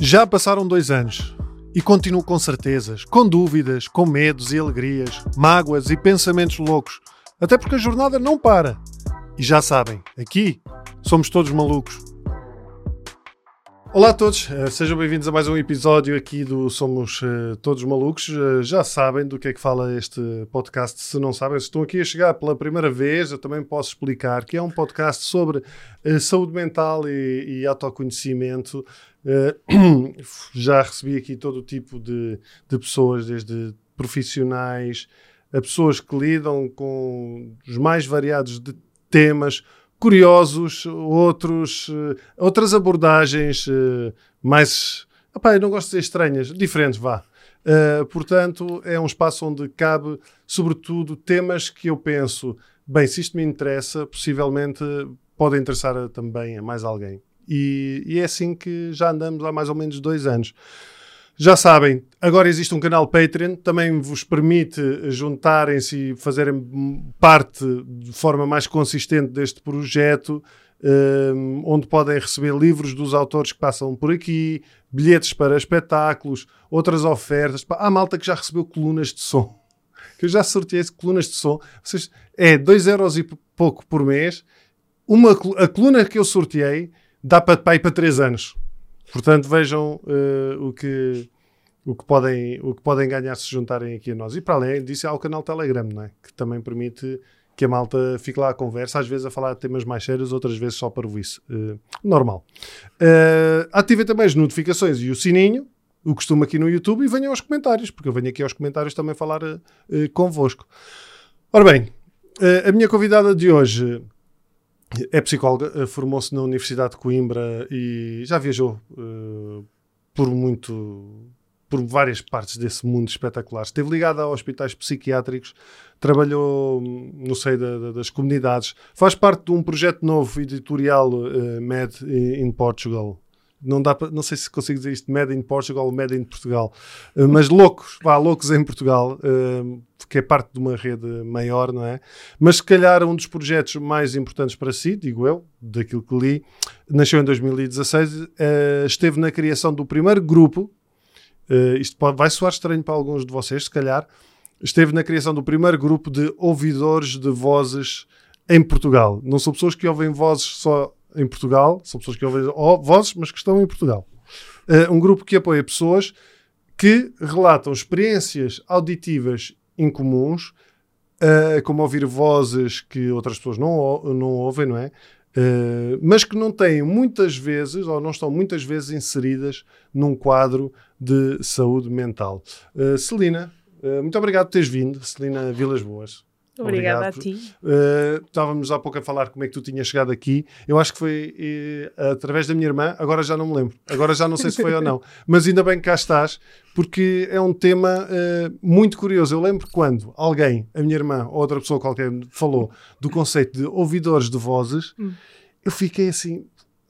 Já passaram 2 anos e continuo com certezas, com dúvidas, com medos e alegrias, mágoas e pensamentos loucos, até porque a jornada não para. E já sabem, aqui somos todos malucos. Olá a todos, sejam bem-vindos a mais um episódio aqui do Somos Todos Malucos. Já sabem do que é que fala este podcast. Se não sabem, se estão aqui a chegar pela primeira vez, eu também posso explicar que é um podcast sobre saúde mental e autoconhecimento. Já recebi aqui todo o tipo de pessoas, desde profissionais a pessoas que lidam com os mais variados de temas, curiosos, outras abordagens mais, eu não gosto de dizer estranhas, diferentes, vá. Portanto, é um espaço onde cabe, sobretudo, temas que eu penso, bem, se isto me interessa, possivelmente pode interessar também a mais alguém. E é assim que já andamos há mais ou menos 2 anos. Já sabem, agora existe um canal Patreon, também vos permite juntarem-se e fazerem parte de forma mais consistente deste projeto, onde podem receber livros dos autores que passam por aqui, bilhetes para espetáculos, outras ofertas. Há malta que já recebeu colunas de som, que eu já sorteei colunas de som. É 2€ e pouco por mês. A coluna que eu sorteei dá para ir para 3 anos. Portanto, vejam o que podem ganhar se juntarem aqui a nós. E para além disso, há o canal Telegram, não é? Que também permite que a malta fique lá à conversa, às vezes a falar de temas mais sérios, outras vezes só para isso. Normal. Ativem também as notificações e o sininho, o costume aqui no YouTube, e venham aos comentários, porque eu venho aqui aos comentários também falar convosco. Ora bem, a minha convidada de hoje é psicóloga, formou-se na Universidade de Coimbra e já viajou por várias partes desse mundo espetacular. Esteve ligada a hospitais psiquiátricos, trabalhou no seio das comunidades, faz parte de um projeto novo editorial, Made in Portugal. Não sei se consigo dizer isto, Made in Portugal ou Made in Portugal, mas loucos em Portugal, que é parte de uma rede maior, não é? Mas se calhar um dos projetos mais importantes para si, digo eu, daquilo que li, nasceu em 2016, esteve na criação do primeiro grupo. Isto vai soar estranho para alguns de vocês, se calhar. Esteve na criação do primeiro grupo de ouvidores de vozes em Portugal. Não são pessoas que ouvem vozes só em Portugal, são pessoas que ouvem vozes, mas que estão em Portugal. Um grupo que apoia pessoas que relatam experiências auditivas incomuns, como ouvir vozes que outras pessoas não ouvem, não é? Mas que não têm muitas vezes, ou não estão muitas vezes inseridas num quadro de saúde mental. Celina, muito obrigado por teres vindo. Celina Vilas Boas. Obrigada a ti. Estávamos há pouco a falar como é que tu tinhas chegado aqui. Eu acho que foi através da minha irmã, agora já não me lembro. Agora já não sei se foi ou não. Mas ainda bem que cá estás, porque é um tema muito curioso. Eu lembro quando alguém, a minha irmã ou outra pessoa qualquer, falou do conceito de ouvidores de vozes, eu fiquei assim,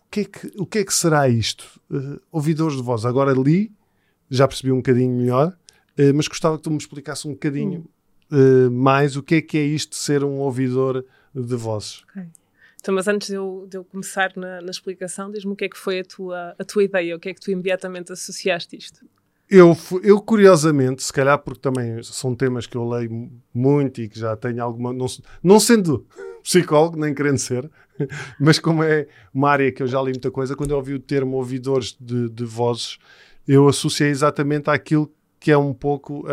o que é que será isto? Ouvidores de vozes. Agora li, já percebi um bocadinho melhor, mas gostava que tu me explicasse um bocadinho mais o que é isto de ser um ouvidor de vozes. Okay. Então, mas antes de eu começar na explicação, diz-me o que é que foi a tua ideia, o que é que tu imediatamente associaste isto? Eu curiosamente, se calhar porque também são temas que eu leio muito e que já tenho alguma... Não sendo psicólogo, nem querendo ser, mas como é uma área que eu já li muita coisa, quando eu ouvi o termo ouvidores de vozes, eu associei exatamente àquilo que é um pouco...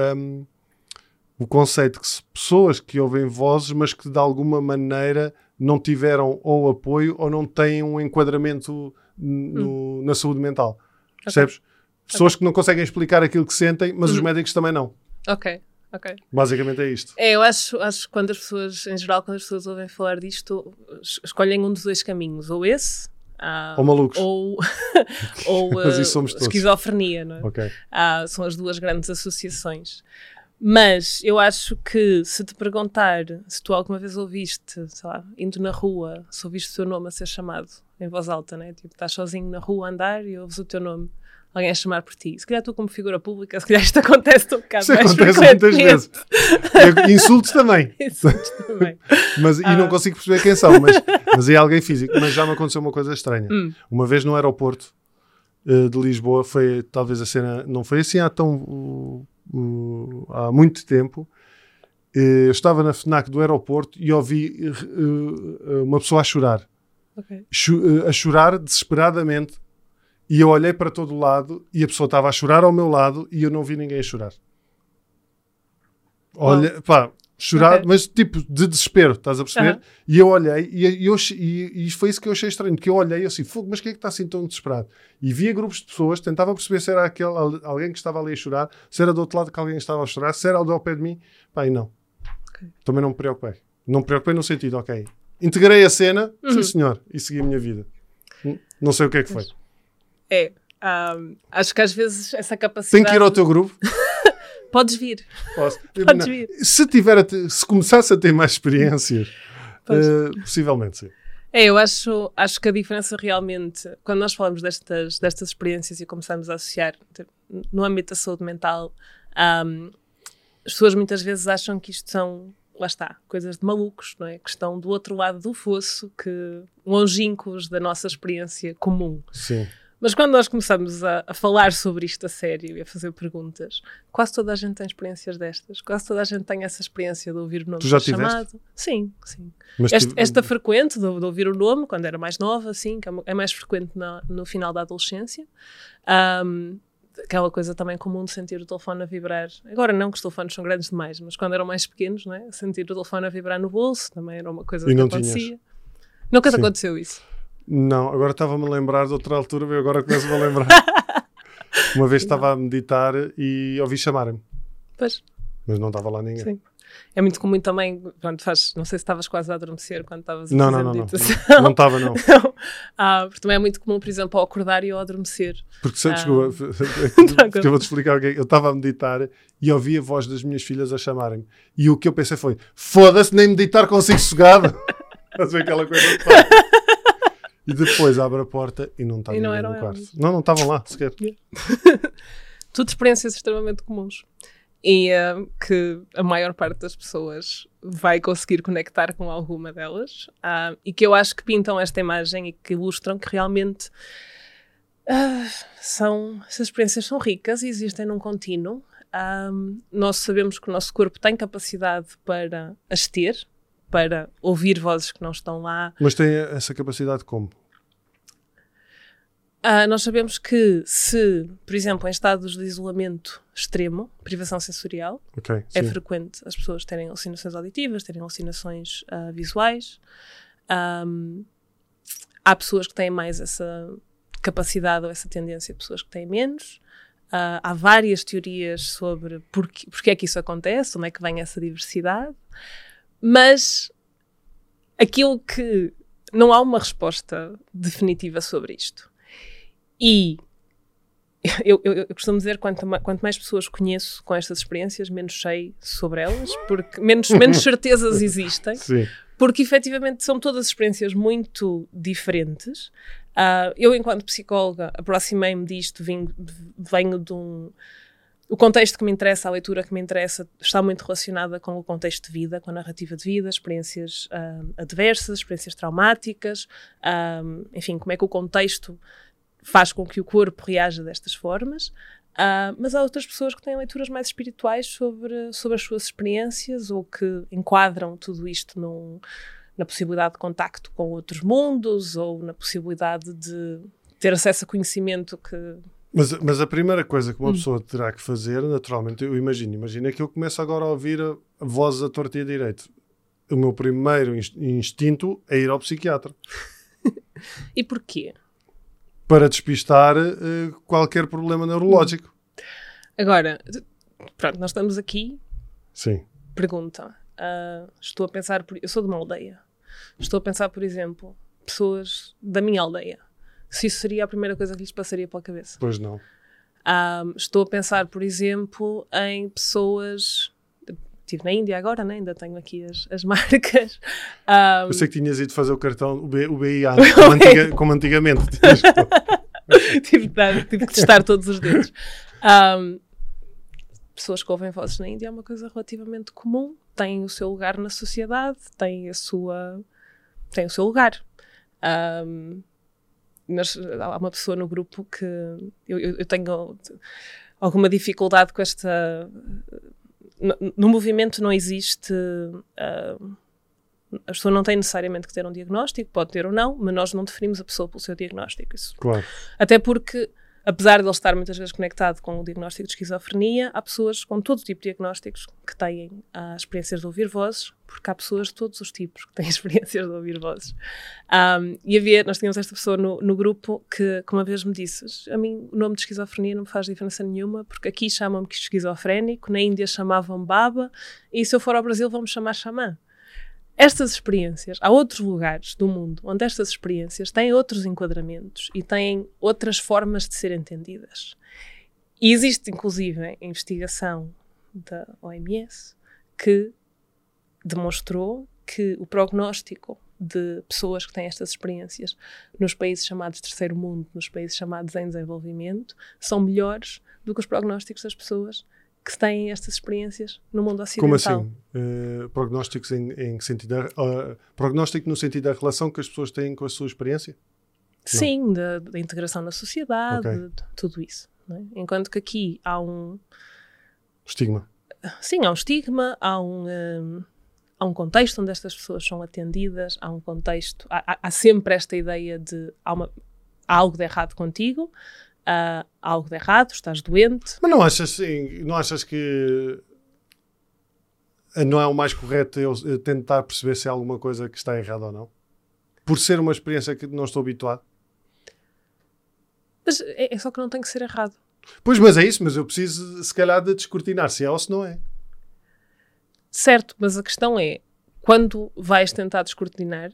o conceito que pessoas que ouvem vozes, mas que de alguma maneira não tiveram ou apoio ou não têm um enquadramento na saúde mental. Percebes? Pessoas que não conseguem explicar aquilo que sentem, mas os médicos também não. Ok. Basicamente é isto. Eu acho que quando as pessoas ouvem falar disto, escolhem um dos 2 caminhos. Ou esse... ou malucos. Ou esquizofrenia, não é? Okay. São as 2 grandes associações. Mas eu acho que se te perguntar se tu alguma vez ouviste, sei lá, indo na rua, se ouviste o teu nome a ser chamado em voz alta, né? Tipo, estás sozinho na rua a andar e ouves o teu nome, alguém a chamar por ti. Se calhar tu como figura pública, se calhar isto acontece um bocado mais frequentemente. Acontece muitas vezes. Insultos também. Mas, e não consigo perceber quem são, mas é alguém físico. Mas já me aconteceu uma coisa estranha. Uma vez no aeroporto, de Lisboa, foi talvez a cena, não foi assim há muito tempo. Eu estava na FNAC do aeroporto e ouvi uma pessoa a chorar. Okay. A chorar desesperadamente. E eu olhei para todo lado e a pessoa estava a chorar ao meu lado e eu não vi ninguém a chorar. Olha, pá, chorar, okay. Mas tipo de desespero, estás a perceber? E eu olhei e foi isso que eu achei estranho, que eu olhei assim, mas quem é que está assim tão desesperado? E via grupos de pessoas, tentava perceber se era alguém que estava ali a chorar, se era do outro lado que alguém estava a chorar, se era ao pé de mim. Pá, e não. Okay. Também não me preocupei. Não me preocupei no sentido, ok, integrei a cena, sim senhor, e segui a minha vida. Não sei o que é que foi. Acho que às vezes essa capacidade... Tenho que ir ao teu grupo? Podes vir. Posso? Podes vir. Se começasse a ter mais experiências, possivelmente sim. Eu acho que a diferença realmente, quando nós falamos destas experiências e começamos a associar no âmbito da saúde mental, as pessoas muitas vezes acham que isto são, lá está, coisas de malucos, não é? Que estão do outro lado do fosso, que longínquos da nossa experiência comum. Sim. Mas quando nós começamos a falar sobre isto a sério e a fazer perguntas, quase toda a gente tem experiências destas. Quase toda a gente tem essa experiência de ouvir o nome chamado. Sim. Mas esta frequente de ouvir o nome, quando era mais nova, sim, que é mais frequente no final da adolescência. Aquela coisa também comum de sentir o telefone a vibrar. Agora não, que os telefones são grandes demais, mas quando eram mais pequenos, não é? Sentir o telefone a vibrar no bolso também era uma coisa que acontecia. Nunca te aconteceu isso? Não, agora estava-me a lembrar de outra altura, eu agora começo-me a lembrar. Uma vez estava a meditar e ouvi chamarem-me. Pois. Mas não estava lá ninguém. Sim. É muito comum também, quando não sei se estavas quase a adormecer quando estavas a fazer meditação. Não estava, não. Porque também é muito comum, por exemplo, ao acordar e ao adormecer. Porque, desculpa, eu vou-te explicar o que é. Eu estava a meditar e ouvi a voz das minhas filhas a chamarem-me. E o que eu pensei foi, foda-se, nem meditar consigo sossegado. Estás a ver aquela coisa de pá. E depois abre a porta e não está ninguém no quarto. Não estavam lá sequer. Tudo experiências extremamente comuns. E que a maior parte das pessoas vai conseguir conectar com alguma delas. E que eu acho que pintam esta imagem e que ilustram que realmente essas experiências são ricas e existem num contínuo. Nós sabemos que o nosso corpo tem capacidade para as ter, para ouvir vozes que não estão lá. Mas tem essa capacidade como? Nós sabemos que se, por exemplo, em estados de isolamento extremo, privação sensorial, é frequente as pessoas terem alucinações auditivas, terem alucinações visuais. Há pessoas que têm mais essa capacidade ou essa tendência, pessoas que têm menos. Há várias teorias sobre porque é que isso acontece, onde é que vem essa diversidade. Mas aquilo que não há uma resposta definitiva sobre isto. E eu costumo dizer quanto mais pessoas conheço com estas experiências, menos sei sobre elas, porque menos certezas existem. Sim. Porque efetivamente são todas experiências muito diferentes. Eu, enquanto psicóloga, aproximei-me disto, venho de o contexto que me interessa, a leitura que me interessa, está muito relacionada com o contexto de vida, com a narrativa de vida, experiências adversas, experiências traumáticas, enfim, como é que o contexto faz com que o corpo reaja destas formas. Mas há outras pessoas que têm leituras mais espirituais sobre as suas experiências ou que enquadram tudo isto na possibilidade de contacto com outros mundos ou na possibilidade de ter acesso a conhecimento que... Mas a primeira coisa que uma pessoa terá que fazer, naturalmente, eu imagino que eu começo agora a ouvir vozes à torta e à direita. O meu primeiro instinto é ir ao psiquiatra. E porquê? Para despistar qualquer problema neurológico. Agora, pronto, nós estamos aqui. Sim. Pergunta. Estou a pensar... Eu sou de uma aldeia. Estou a pensar, por exemplo, pessoas da minha aldeia. Se isso seria a primeira coisa que lhes passaria pela cabeça. Pois não. Estou a pensar, por exemplo, em pessoas... Estive na Índia agora, né? Ainda tenho aqui as marcas. Eu sei que tinhas ido fazer o cartão, o BIA, como antigamente. tive que testar todos os dedos. Pessoas que ouvem vozes na Índia é uma coisa relativamente comum. Têm o seu lugar na sociedade, têm o seu lugar. há uma pessoa no grupo que eu tenho alguma dificuldade com esta... No movimento não existe... a pessoa não tem necessariamente que ter um diagnóstico, pode ter ou não, mas nós não definimos a pessoa pelo seu diagnóstico. Isso. Claro. Até porque, apesar de ele estar muitas vezes conectado com o diagnóstico de esquizofrenia, há pessoas com todo tipo de diagnósticos que têm experiências de ouvir vozes, porque há pessoas de todos os tipos que têm experiências de ouvir vozes. Nós tínhamos esta pessoa no grupo que uma vez me disse: a mim o nome de esquizofrenia não me faz diferença nenhuma, porque aqui chamam-me esquizofrénico, na Índia chamavam baba, e se eu for ao Brasil vão-me chamar xamã. Estas experiências, há outros lugares do mundo onde estas experiências têm outros enquadramentos e têm outras formas de ser entendidas. E existe, inclusive, a investigação da OMS que demonstrou que o prognóstico de pessoas que têm estas experiências nos países chamados terceiro mundo, nos países chamados em desenvolvimento, são melhores do que os prognósticos das pessoas que têm estas experiências no mundo ocidental. Como assim? Prognósticos em que sentido? Prognóstico no sentido da relação que as pessoas têm com a sua experiência? Sim, da integração na sociedade, de tudo isso. Não é? Enquanto que aqui há um... estigma. Sim, há um estigma, há um contexto onde estas pessoas são atendidas, há um contexto... Há sempre esta ideia de há algo de errado contigo, há algo de errado, estás doente. Mas não achas que não é o mais correto eu tentar perceber se há alguma coisa que está errada ou não? Por ser uma experiência que não estou habituado? Mas é só que não tem que ser errado. Pois, mas é isso, mas eu preciso se calhar de descortinar se é ou se não é. Certo, mas a questão é, quando vais tentar escrutinar,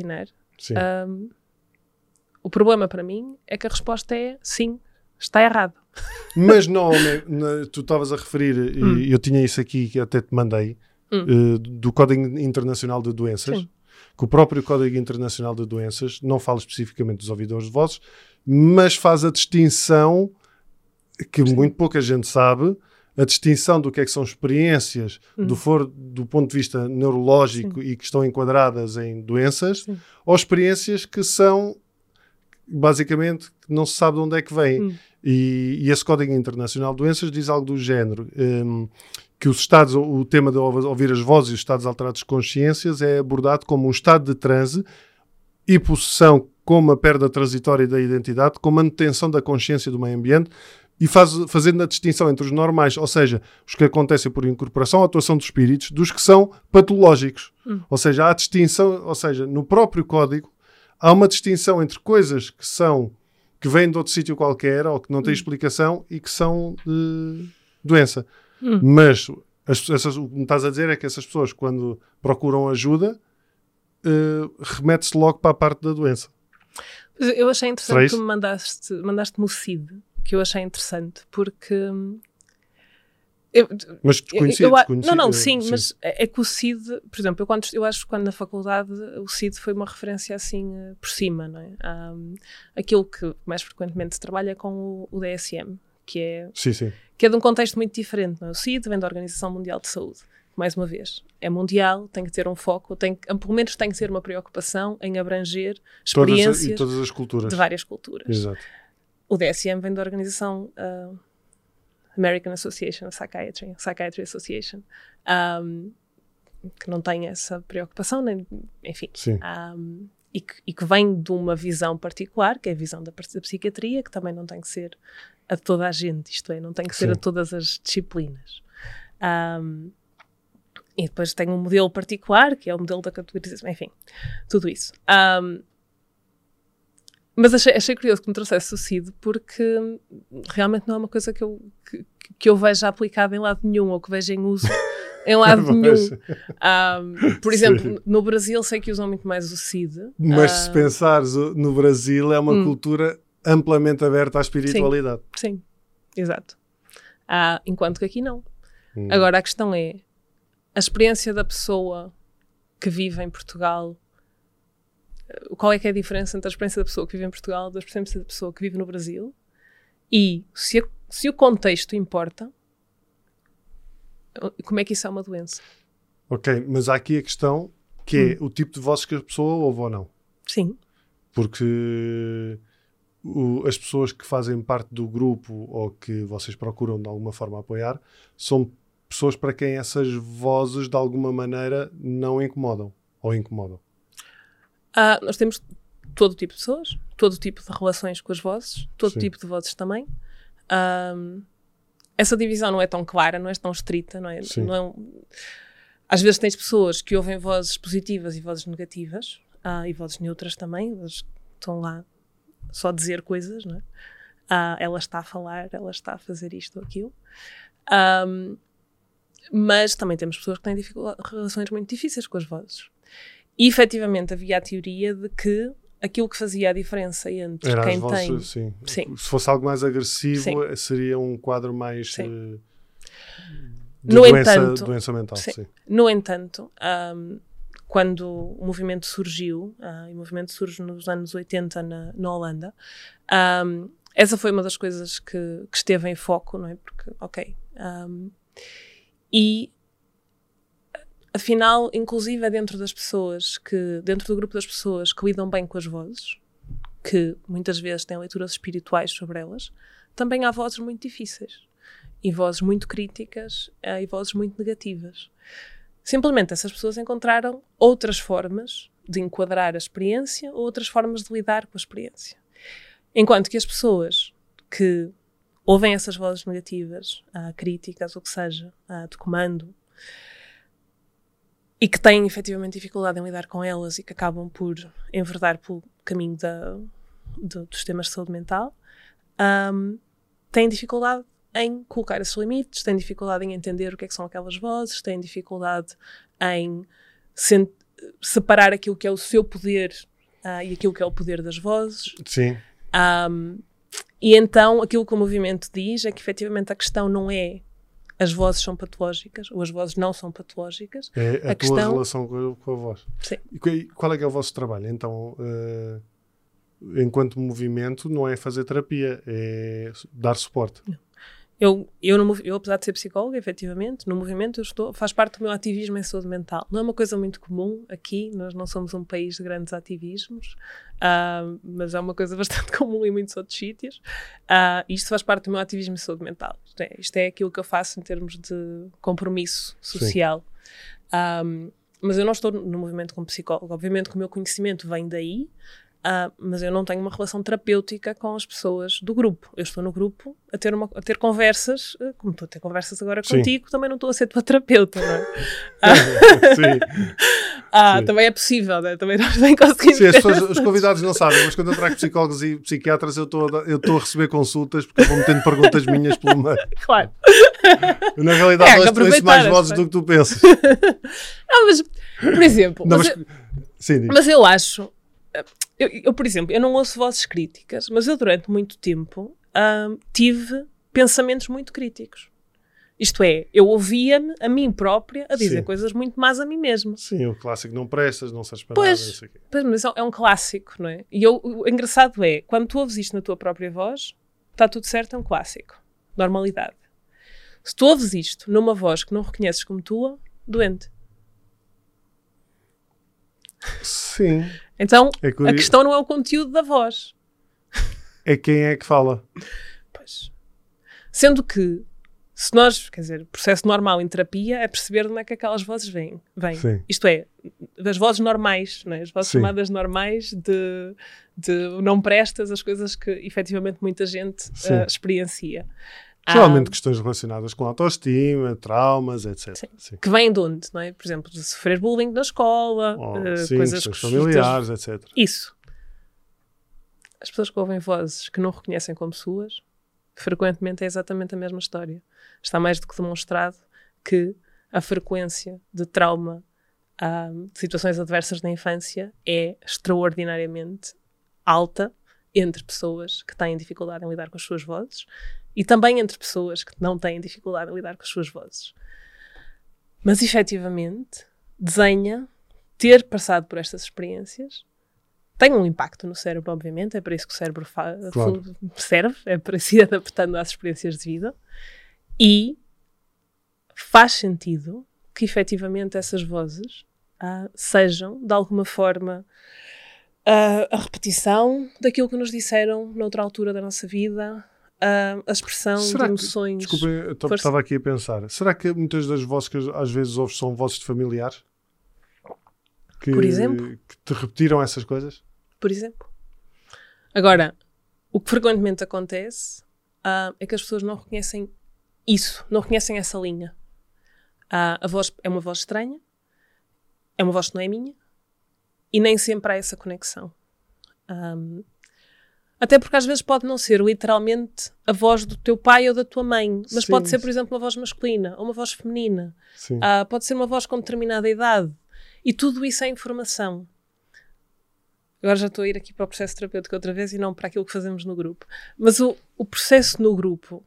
o problema para mim é que a resposta é sim, está errado. Mas não, tu estavas a referir, e eu tinha isso aqui que até te mandei, do Código Internacional de Doenças, sim. Que o próprio Código Internacional de Doenças não fala especificamente dos ouvidores de vozes, mas faz a distinção, que muito pouca gente sabe, a distinção do que é que são experiências do ponto de vista neurológico e que estão enquadradas em doenças, ou experiências que são basicamente não se sabe de onde é que vêm. E esse Código Internacional de Doenças diz algo do género, que os estados, o tema de ouvir as vozes e os estados alterados de consciências é abordado como um estado de transe e possessão como a perda transitória da identidade, com manutenção da consciência do meio ambiente, e fazendo a distinção entre os normais, ou seja, os que acontecem por incorporação ou atuação dos espíritos, dos que são patológicos. Ou seja, há distinção, ou seja, no próprio código há uma distinção entre coisas que vêm de outro sítio qualquer ou que não têm explicação e que são de doença. Mas o que me estás a dizer é que essas pessoas, quando procuram ajuda, remete-se logo para a parte da doença. Eu achei interessante que me mandaste-me o CID, que eu achei interessante, porque... Mas desconhecido. Sim, mas é que o CID, por exemplo, eu acho que quando na faculdade o CID foi uma referência assim por cima, não é? Aquilo que mais frequentemente se trabalha é com o DSM, que é de um contexto muito diferente, não é? O CID vem da Organização Mundial de Saúde, mais uma vez, é mundial, tem que ter um foco, pelo menos tem que ter uma preocupação em abranger experiências todas as culturas. De várias culturas. Exato. O DSM vem da Organização American Association of Psychiatry Association, que não tem essa preocupação, enfim, e que vem de uma visão particular, que é a visão da psiquiatria, que também não tem que ser a toda a gente, isto é, não tem que ser a todas as disciplinas. E depois tem um modelo particular, que é o modelo da categorização, enfim, tudo isso. Mas achei curioso que me trouxesse o CID, porque realmente não é uma coisa que eu veja aplicada em lado nenhum, ou que veja em uso em lado nenhum. Por exemplo, no Brasil sei que usam muito mais o CID. Mas se pensares, no Brasil é uma cultura amplamente aberta à espiritualidade. Sim, exato. Enquanto que aqui não. Agora a questão é, a experiência da pessoa que vive em Portugal, qual é que é a diferença entre a experiência da pessoa que vive em Portugal e da experiência da pessoa que vive no Brasil? E se o contexto importa, como é que isso é uma doença? Ok, mas há aqui a questão que é o tipo de vozes que a pessoa ouve ou não. Sim. Porque as pessoas que fazem parte do grupo ou que vocês procuram de alguma forma apoiar são pessoas para quem essas vozes de alguma maneira não incomodam ou incomodam? Nós temos todo tipo de pessoas, todo tipo de relações com as vozes, todo tipo de vozes também. Essa divisão não é tão clara, não é tão estrita, não é? Às vezes tens pessoas que ouvem vozes positivas e vozes negativas, e vozes neutras também, vozes que estão lá só a dizer coisas, não é? Ela está a falar, ela está a fazer isto ou aquilo. Mas também temos pessoas que têm relações muito difíceis com as vozes. E efetivamente havia a teoria de que aquilo que fazia a diferença entre era quem vozes, tem... Sim. Sim. Se fosse algo mais agressivo, seria um quadro mais Sim. de doença mental. Sim. No entanto, quando o movimento surgiu, e o movimento surge nos anos 80 na Holanda, essa foi uma das coisas que esteve em foco, não é? Porque, e afinal, inclusive dentro do grupo das pessoas que lidam bem com as vozes, que muitas vezes têm leituras espirituais sobre elas, também há vozes muito difíceis, e vozes muito críticas, e vozes muito negativas. Simplesmente essas pessoas encontraram outras formas de enquadrar a experiência ou outras formas de lidar com a experiência. Enquanto que as pessoas que ouvem essas vozes negativas, críticas, ou que seja, de comando, e que têm efetivamente dificuldade em lidar com elas e que acabam por enverdar pelo caminho dos sistemas de saúde mental, têm dificuldade em colocar esses limites, têm dificuldade em entender o que é que são aquelas vozes, têm dificuldade em separar aquilo que é o seu poder e aquilo que é o poder das vozes. Sim. E então aquilo que o movimento diz é que efetivamente a questão não é as vozes são patológicas ou as vozes não são patológicas. É a tua relação com a voz. Sim. E qual é que é o vosso trabalho? Então, enquanto movimento, não é fazer terapia, é dar suporte. Não. Eu, apesar de ser psicóloga, efetivamente, no movimento faz parte do meu ativismo em saúde mental. Não é uma coisa muito comum aqui, nós não somos um país de grandes ativismos, mas é uma coisa bastante comum em muitos outros sítios. Isto faz parte do meu ativismo em saúde mental. Isto é aquilo que eu faço em termos de compromisso social. Mas eu não estou no movimento como psicóloga. Obviamente que o meu conhecimento vem daí, mas eu não tenho uma relação terapêutica com as pessoas do grupo. Eu estou no grupo a ter conversas, como estou a ter conversas agora contigo, também não estou a ser tua terapeuta, não é? Sim. Também é possível, né? Também nós bem conseguimos. Sim, os convidados não sabem, mas quando eu trago psicólogos e psiquiatras, eu estou a receber consultas porque vão metendo perguntas minhas pelo meio. Claro. Na realidade, nós temos mais vozes do que tu pensas. Não, mas, por exemplo... Mas eu acho... Eu, por exemplo, eu não ouço vozes críticas, mas eu durante muito tempo tive pensamentos muito críticos. Isto é, eu ouvia-me a mim própria a dizer coisas muito más a mim mesma. Sim, o clássico não prestas, não sabes para nada. Pois, mas é um clássico, não é? E o engraçado é, quando tu ouves isto na tua própria voz, está tudo certo, é um clássico. Normalidade. Se tu ouves isto numa voz que não reconheces como tua, doente. Sim. Então, a questão não é o conteúdo da voz. É quem é que fala. Pois. Sendo que, se nós, quer dizer, o processo normal em terapia é perceber de onde é que aquelas vozes vêm. Isto é, das vozes normais, não é? As vozes chamadas normais de não prestas, as coisas que efetivamente muita gente experiencia. Geralmente questões relacionadas com autoestima, traumas, etc. Sim. Que vêm de onde, não é? Por exemplo, de sofrer bullying na escola, coisas familiares, etc. Isso. As pessoas que ouvem vozes que não reconhecem como suas, frequentemente é exatamente a mesma história. Está mais do que demonstrado que a frequência de trauma, de situações adversas na infância é extraordinariamente alta entre pessoas que têm dificuldade em lidar com as suas vozes e também entre pessoas que não têm dificuldade em lidar com as suas vozes. Mas, efetivamente, ter passado por estas experiências, tem um impacto no cérebro, obviamente, é para isso que o cérebro serve, é para se ir adaptando às experiências de vida, e faz sentido que, efetivamente, essas vozes sejam, de alguma forma, A repetição daquilo que nos disseram noutra altura da nossa vida, a expressão de emoções. Desculpem, eu estava aqui a pensar. Será que muitas das vozes que às vezes ouves são vozes de familiares? Por exemplo? Que te repetiram essas coisas? Por exemplo. Agora, o que frequentemente acontece é que as pessoas não reconhecem isso, não reconhecem essa linha. A voz é uma voz estranha, é uma voz que não é minha, e nem sempre há essa conexão. Até porque às vezes pode não ser literalmente a voz do teu pai ou da tua mãe, mas pode ser, por exemplo, uma voz masculina ou uma voz feminina. Pode ser uma voz com determinada idade. E tudo isso é informação. Agora já estou a ir aqui para o processo terapêutico outra vez e não para aquilo que fazemos no grupo. Mas o processo no grupo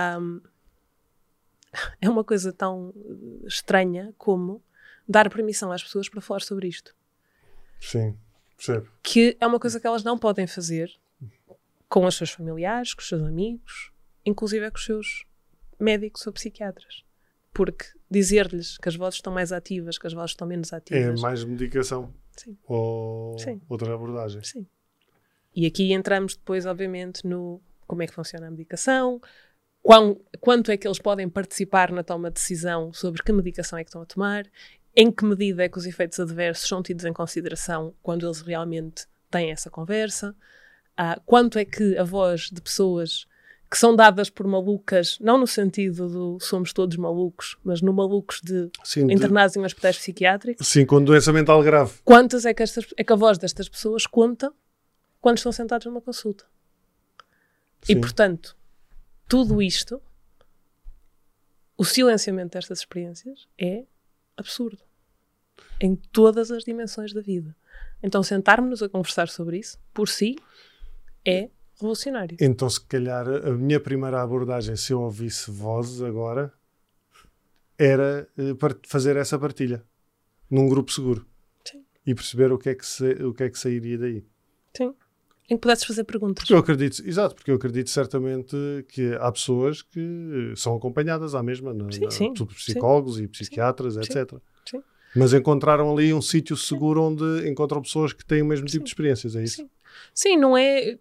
é uma coisa tão estranha como dar permissão às pessoas para falar sobre isto. Sim, percebo. Que é uma coisa que elas não podem fazer com os seus familiares, com os seus amigos, inclusive com os seus médicos ou psiquiatras. Porque dizer-lhes que as vozes estão mais ativas, que as vozes estão menos ativas... É mais medicação. Sim. Ou outra abordagem. Sim. E aqui entramos depois, obviamente, no como é que funciona a medicação, quanto é que eles podem participar na toma de decisão sobre que medicação é que estão a tomar, em que medida é que os efeitos adversos são tidos em consideração quando eles realmente têm essa conversa, quanto é que a voz de pessoas que são dadas por malucas, não no sentido do somos todos malucos, mas no malucos de internados em hospitais psiquiátricos. Sim, com doença mental grave. Quantas é que a voz destas pessoas conta quando estão sentados numa consulta? Sim. E, portanto, tudo isto, o silenciamento destas experiências é absurdo. Em todas as dimensões da vida. Então, sentarmos-nos a conversar sobre isso, por si, é revolucionário. Então, se calhar, a minha primeira abordagem, se eu ouvisse vozes agora, era para fazer essa partilha. Num grupo seguro. Sim. E perceber o que é que sairia daí. Sim. Em que pudesses fazer perguntas. Porque eu acredito certamente que há pessoas que são acompanhadas à mesma, por psicólogos e psiquiatras, etc. Sim. Mas encontraram ali um sítio seguro onde encontram pessoas que têm o mesmo tipo de experiências, é isso? Sim, não é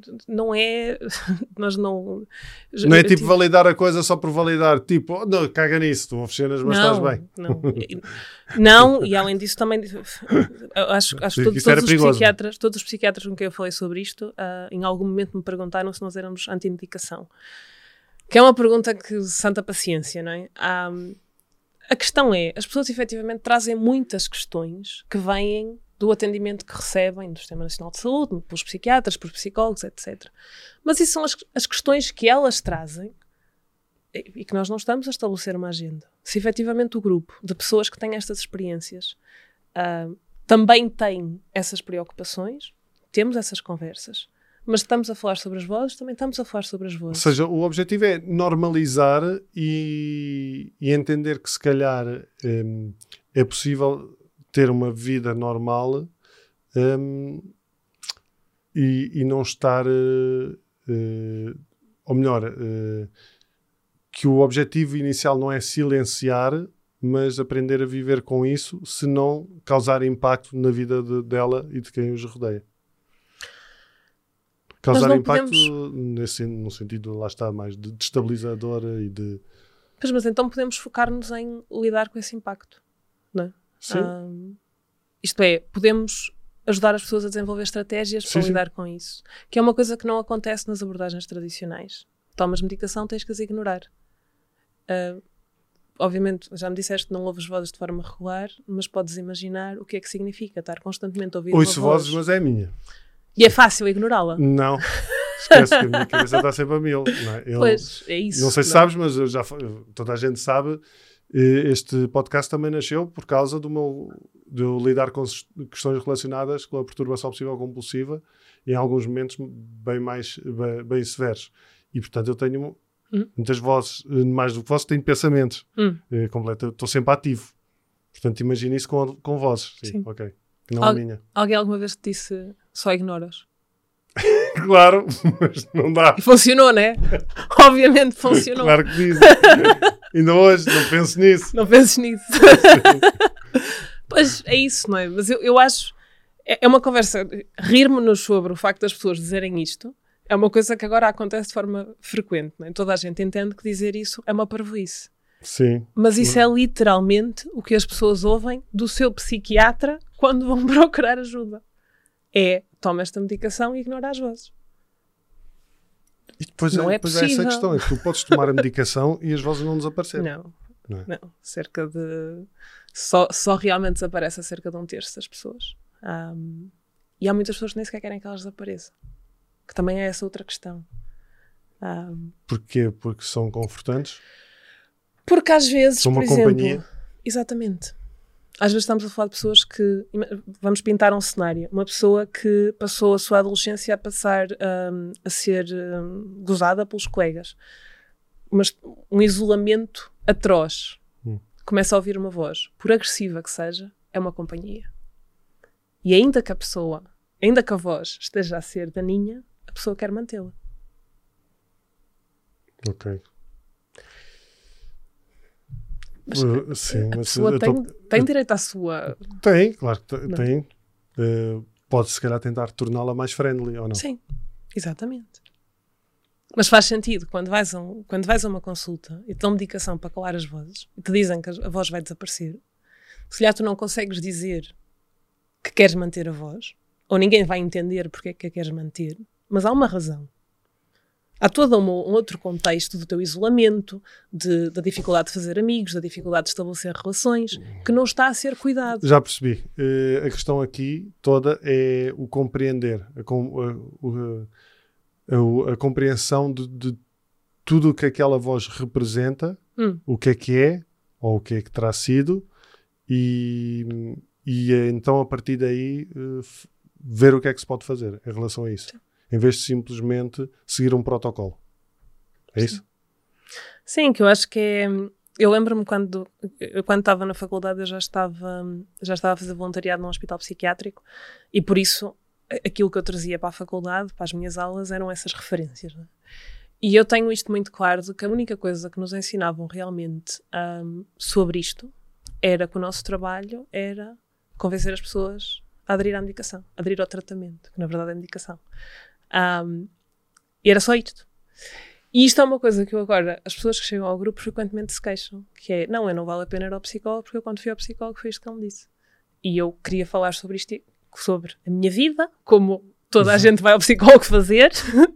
nós não é tipo validar a coisa só por validar, tipo, não, caga nisso, tu oficinas, mas estás bem. Não, e além disso também acho que todos os psiquiatras com quem eu falei sobre isto, em algum momento me perguntaram se nós éramos anti-medicação, que é uma pergunta que santa paciência, não é? A questão é, as pessoas efetivamente trazem muitas questões que vêm do atendimento que recebem do Sistema Nacional de Saúde, pelos psiquiatras, pelos psicólogos, etc. Mas isso são as questões que elas trazem e que nós não estamos a estabelecer uma agenda. Se efetivamente o grupo de pessoas que têm estas experiências também tem essas preocupações, temos essas conversas, mas estamos a falar sobre as vozes, também estamos a falar sobre as vozes. Ou seja, o objetivo é normalizar e entender que se calhar é possível ter uma vida normal e não estar... ou melhor, que o objetivo inicial não é silenciar, mas aprender a viver com isso, se não causar impacto na vida dela e de quem os rodeia. Causar impacto no sentido, lá está, mais de destabilizador e de... Mas então podemos focar-nos em lidar com esse impacto, não é? Sim. Isto é, podemos ajudar as pessoas a desenvolver estratégias para lidar com isso. Que é uma coisa que não acontece nas abordagens tradicionais. Tomas medicação, tens que as ignorar. Obviamente, já me disseste que não ouves vozes de forma regular, mas podes imaginar o que é que significa estar constantemente a ouvir uma voz. Ouço vozes, mas é a minha. E é fácil ignorá-la? Não. Esquece que a minha cabeça está sempre a mil. Não é? Pois, é isso. Não sei se sabes, mas toda a gente sabe. Este podcast também nasceu por causa de eu lidar com questões relacionadas com a perturbação obsessiva-compulsiva em alguns momentos bem severos. E, portanto, eu tenho muitas vozes, mais do que vozes, tenho pensamentos. Estou sempre ativo. Portanto, imagina isso com vozes. Sim. Ok. Não a minha. Alguém alguma vez te disse só ignoras? Claro, mas não dá. E funcionou, não é? Obviamente funcionou. Claro que diz. Ainda hoje não penso nisso. Não penses nisso. Pois é isso, não é? Mas eu acho, É uma conversa, rir-me-nos sobre o facto das pessoas dizerem isto, é uma coisa que agora acontece de forma frequente, não é? Toda a gente entende que dizer isso é uma parvoíce. Sim. Mas isso é literalmente o que as pessoas ouvem do seu psiquiatra quando vão procurar ajuda. É, toma esta medicação e ignora as vozes. E depois não é depois possível. é essa questão, é que tu podes tomar a medicação e as vozes não desaparecerem. Não. Cerca de... Só realmente desaparece a cerca de 1/3 das pessoas. E há muitas pessoas que nem sequer querem que elas desapareçam. Que também é essa outra questão. Porquê? Porque são confortantes? Porque às vezes, São uma por exemplo... companhia? Exatamente. Às vezes estamos a falar de pessoas que... Vamos pintar um cenário. Uma pessoa que passou a sua adolescência a passar a ser gozada pelos colegas. Mas um isolamento atroz. Começa a ouvir uma voz, por agressiva que seja, é uma companhia. E ainda que a voz esteja a ser daninha, a pessoa quer mantê-la. Ok. Sim, a pessoa tem direito à sua... Tem, claro que tem. Pode se calhar tentar torná-la mais friendly, ou não? Sim, exatamente. Mas faz sentido, quando vais a uma consulta e te dão medicação para calar as vozes e te dizem que a voz vai desaparecer, se calhar tu não consegues dizer que queres manter a voz, ou ninguém vai entender porque é que a queres manter, mas há uma razão. Há todo um outro contexto do teu isolamento, da dificuldade de fazer amigos, da dificuldade de estabelecer relações, que não está a ser cuidado. Já percebi. A questão aqui toda é o compreender, a compreensão de tudo o que aquela voz representa, o que é, ou o que é que terá sido, e então a partir daí ver o que é que se pode fazer em relação a isso. Sim. Em vez de simplesmente seguir um protocolo. É isso? Sim, que eu acho que é... Eu lembro-me quando estava na faculdade, eu já estava a fazer voluntariado num hospital psiquiátrico, e por isso aquilo que eu trazia para a faculdade, para as minhas aulas, eram essas referências. Não é? E eu tenho isto muito claro, de que a única coisa que nos ensinavam realmente sobre isto era que o nosso trabalho era convencer as pessoas a aderir à medicação, a aderir ao tratamento, que na verdade é medicação. E era só isto. E isto é uma coisa que eu agora, as pessoas que chegam ao grupo frequentemente se queixam, que é, não vale a pena ir ao psicólogo, porque eu quando fui ao psicólogo foi isto que ele me disse. E eu queria falar sobre isto, sobre a minha vida, como toda a gente vai ao psicólogo fazer.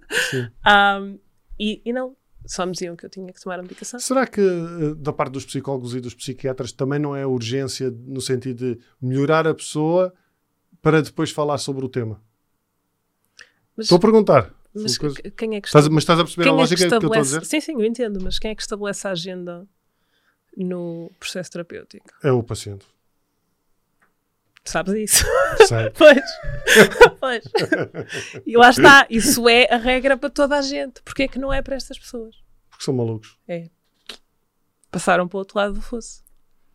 E não, só me diziam que eu tinha que tomar a medicação. Será que da parte dos psicólogos e dos psiquiatras também não é urgência no sentido de melhorar a pessoa para depois falar sobre o tema? Estou a perguntar. Mas quem é que mas estás a perceber a lógica que eu estou a dizer? Sim, eu entendo, mas quem é que estabelece a agenda no processo terapêutico? É o paciente. Sabes isso? Sei. Pois. E lá está, isso é a regra para toda a gente. Porquê é que não é para estas pessoas? Porque são malucos. É. Passaram para o outro lado do fosso.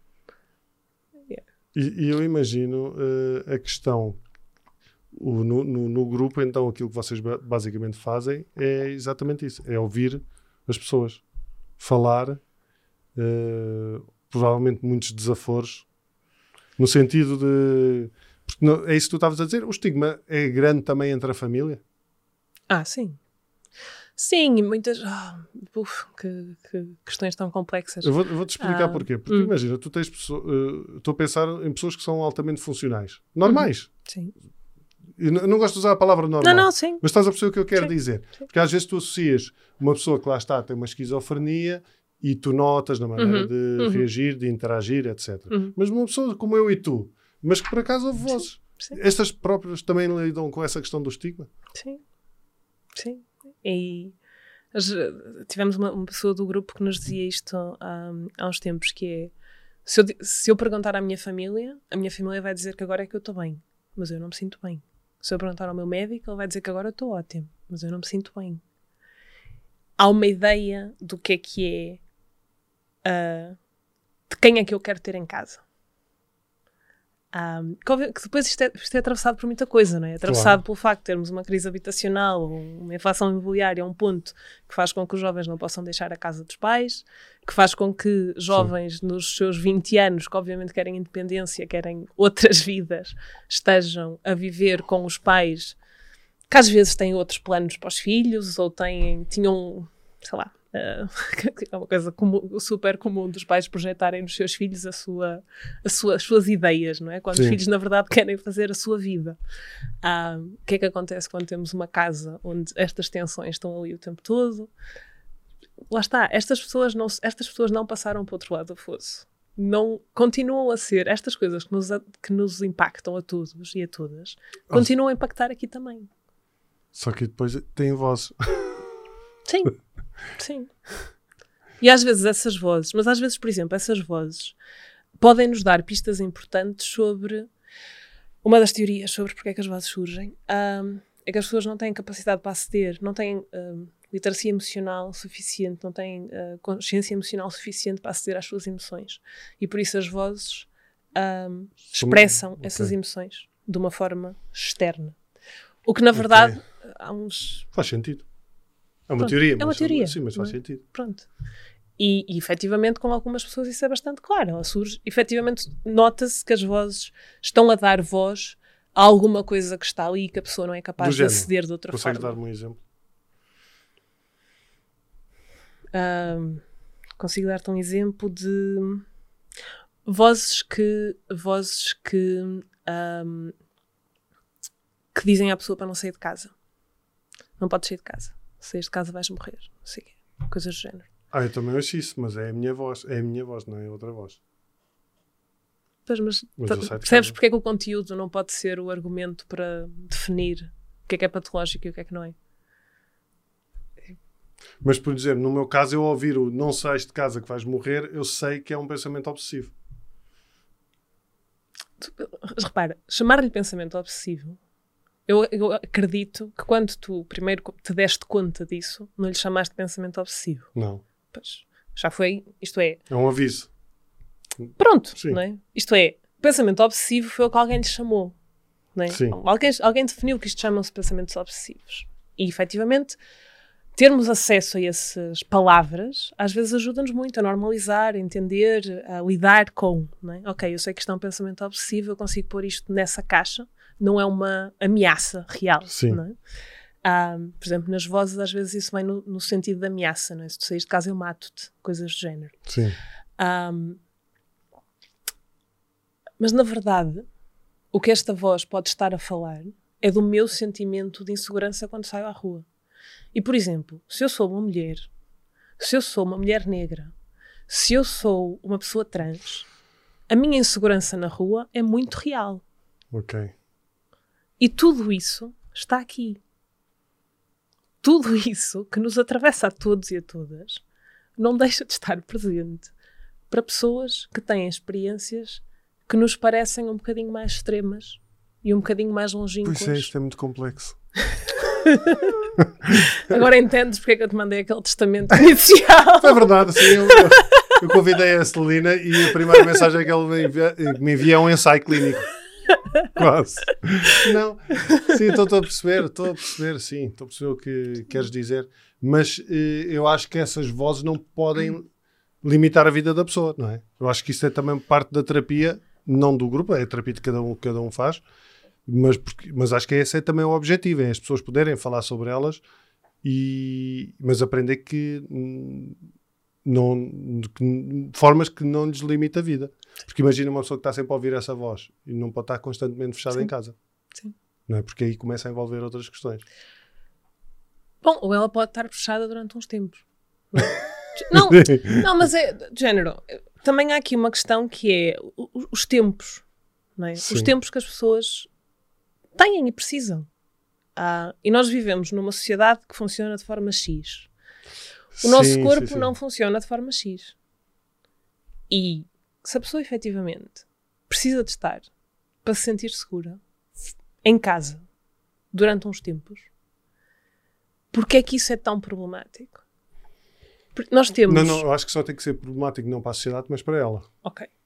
E eu imagino a questão... No grupo, então, aquilo que vocês basicamente fazem é exatamente isso. É ouvir as pessoas. Falar. Provavelmente muitos desaforos. No sentido de... Porque não, é isso que tu estavas a dizer. O estigma é grande também entre a família? Sim. Sim, e muitas... que questões tão complexas. Eu vou-te explicar porquê. Porque imagina, tu tens pessoas... Estou a pensar em pessoas que são altamente funcionais. Normais. Sim. Eu não gosto de usar a palavra normal. Não, sim. Mas estás a perceber o que eu quero dizer. Sim. Porque às vezes tu associas uma pessoa que lá está, tem uma esquizofrenia e tu notas na maneira de reagir, de interagir, etc. Mas uma pessoa como eu e tu, mas que por acaso ouve vozes. Sim. Estas próprias também lidam com essa questão do estigma? Sim. E tivemos uma pessoa do grupo que nos dizia isto há uns tempos, que é, se eu perguntar à minha família, a minha família vai dizer que agora é que eu estou bem, mas eu não me sinto bem. Se eu perguntar ao meu médico, ele vai dizer que agora estou ótimo, mas eu não me sinto bem. Há uma ideia do que é de quem é que eu quero ter em casa. Que depois isto é atravessado por muita coisa, não é? Atravessado pelo facto de termos uma crise habitacional ou uma inflação imobiliária a um ponto que faz com que os jovens não possam deixar a casa dos pais, que faz com que jovens nos seus 20 anos, que obviamente querem independência, querem outras vidas, estejam a viver com os pais que às vezes têm outros planos para os filhos ou tinham, sei lá, é uma coisa super comum dos pais projetarem nos seus filhos as suas ideias, não é? Quando os filhos na verdade querem fazer a sua vida. O que é que acontece quando temos uma casa onde estas tensões estão ali o tempo todo? Lá está, estas pessoas não passaram para o outro lado do fosso. Não, continuam a ser estas coisas que nos impactam a todos e a todas, continuam a impactar aqui também. Só que depois têm voz. Sim. E às vezes essas vozes, mas às vezes, por exemplo, essas vozes podem nos dar pistas importantes sobre uma das teorias sobre porque é que as vozes surgem. É que as pessoas não têm capacidade para aceder, não têm literacia emocional suficiente, não têm consciência emocional suficiente para aceder às suas emoções. E por isso as vozes expressam essas emoções de uma forma externa. O que na verdade há uns... Faz sentido. É uma teoria. É uma teoria. Sim, mas faz sentido. Pronto. E efetivamente com algumas pessoas isso é bastante claro. Ela surge, efetivamente nota-se que as vozes estão a dar voz a alguma coisa que está ali e que a pessoa não é capaz de aceder de outra forma. Consegues dar-me um exemplo? Consigo dar-te um exemplo de vozes que dizem à pessoa para não sair de casa. Não podes sair de casa. Se saís de casa vais morrer. Não sei o quê. Coisas do género. Eu também acho isso, mas é a minha voz. É a minha voz, não é outra voz. Pois, mas percebes porque é que o conteúdo não pode ser o argumento para definir o que é patológico e o que é que não é? Mas, por exemplo, no meu caso, eu ouvir o não sais de casa que vais morrer, eu sei que é um pensamento obsessivo. Repara, chamar-lhe pensamento obsessivo, eu acredito que quando tu primeiro te deste conta disso, não lhe chamaste de pensamento obsessivo. Não. Pois, já foi, isto é... É um aviso. Pronto, Sim. não é? Isto é, pensamento obsessivo foi o que alguém lhe chamou. Não é? Sim. Alguém definiu que isto chamam-se pensamentos obsessivos. E, efetivamente, termos acesso a essas palavras às vezes ajuda-nos muito a normalizar, a entender, a lidar com, não é? Ok, eu sei que isto é um pensamento obsessivo, eu consigo pôr isto nessa caixa, não é uma ameaça real. Sim. Não é? Por exemplo, nas vozes às vezes isso vem no sentido de ameaça, não é? Se tu saís de casa eu mato-te, coisas do género. Sim. Mas na verdade, o que esta voz pode estar a falar é do meu sentimento de insegurança quando saio à rua. E, por exemplo, se eu sou uma mulher, se eu sou uma mulher negra, se eu sou uma pessoa trans, a minha insegurança na rua é muito real. Ok. E tudo isso está aqui. Tudo isso que nos atravessa a todos e a todas não deixa de estar presente para pessoas que têm experiências que nos parecem um bocadinho mais extremas e um bocadinho mais longínquas. Pois é, isto é muito complexo. Agora entendes porque é que eu te mandei aquele testamento inicial. É verdade, sim. Eu convidei a Celina e a primeira mensagem que ela me envia é um ensaio clínico. Quase. Não. Sim, estou a perceber, sim. Estou a perceber o que queres dizer. Mas eu acho que essas vozes não podem limitar a vida da pessoa, não é? Eu acho que isso é também parte da terapia, não do grupo, é a terapia que cada um faz. Mas acho que esse é também o objetivo, é as pessoas poderem falar sobre elas, mas aprender que formas que não lhes limita a vida. Porque imagina uma pessoa que está sempre a ouvir essa voz e não pode estar constantemente fechada Sim. em casa. Sim. Não é? Porque aí começa a envolver outras questões. Bom, ou ela pode estar fechada durante uns tempos. Não, mas é de género. Também há aqui uma questão que é os tempos, não é? Os tempos que as pessoas têm e precisam. E nós vivemos numa sociedade que funciona de forma X. O nosso corpo não funciona de forma X. E se a pessoa efetivamente precisa de estar para se sentir segura em casa durante uns tempos, porque é que isso é tão problemático? Porque nós temos... Não, eu acho que só tem que ser problemático não para a sociedade, mas para ela. Ok.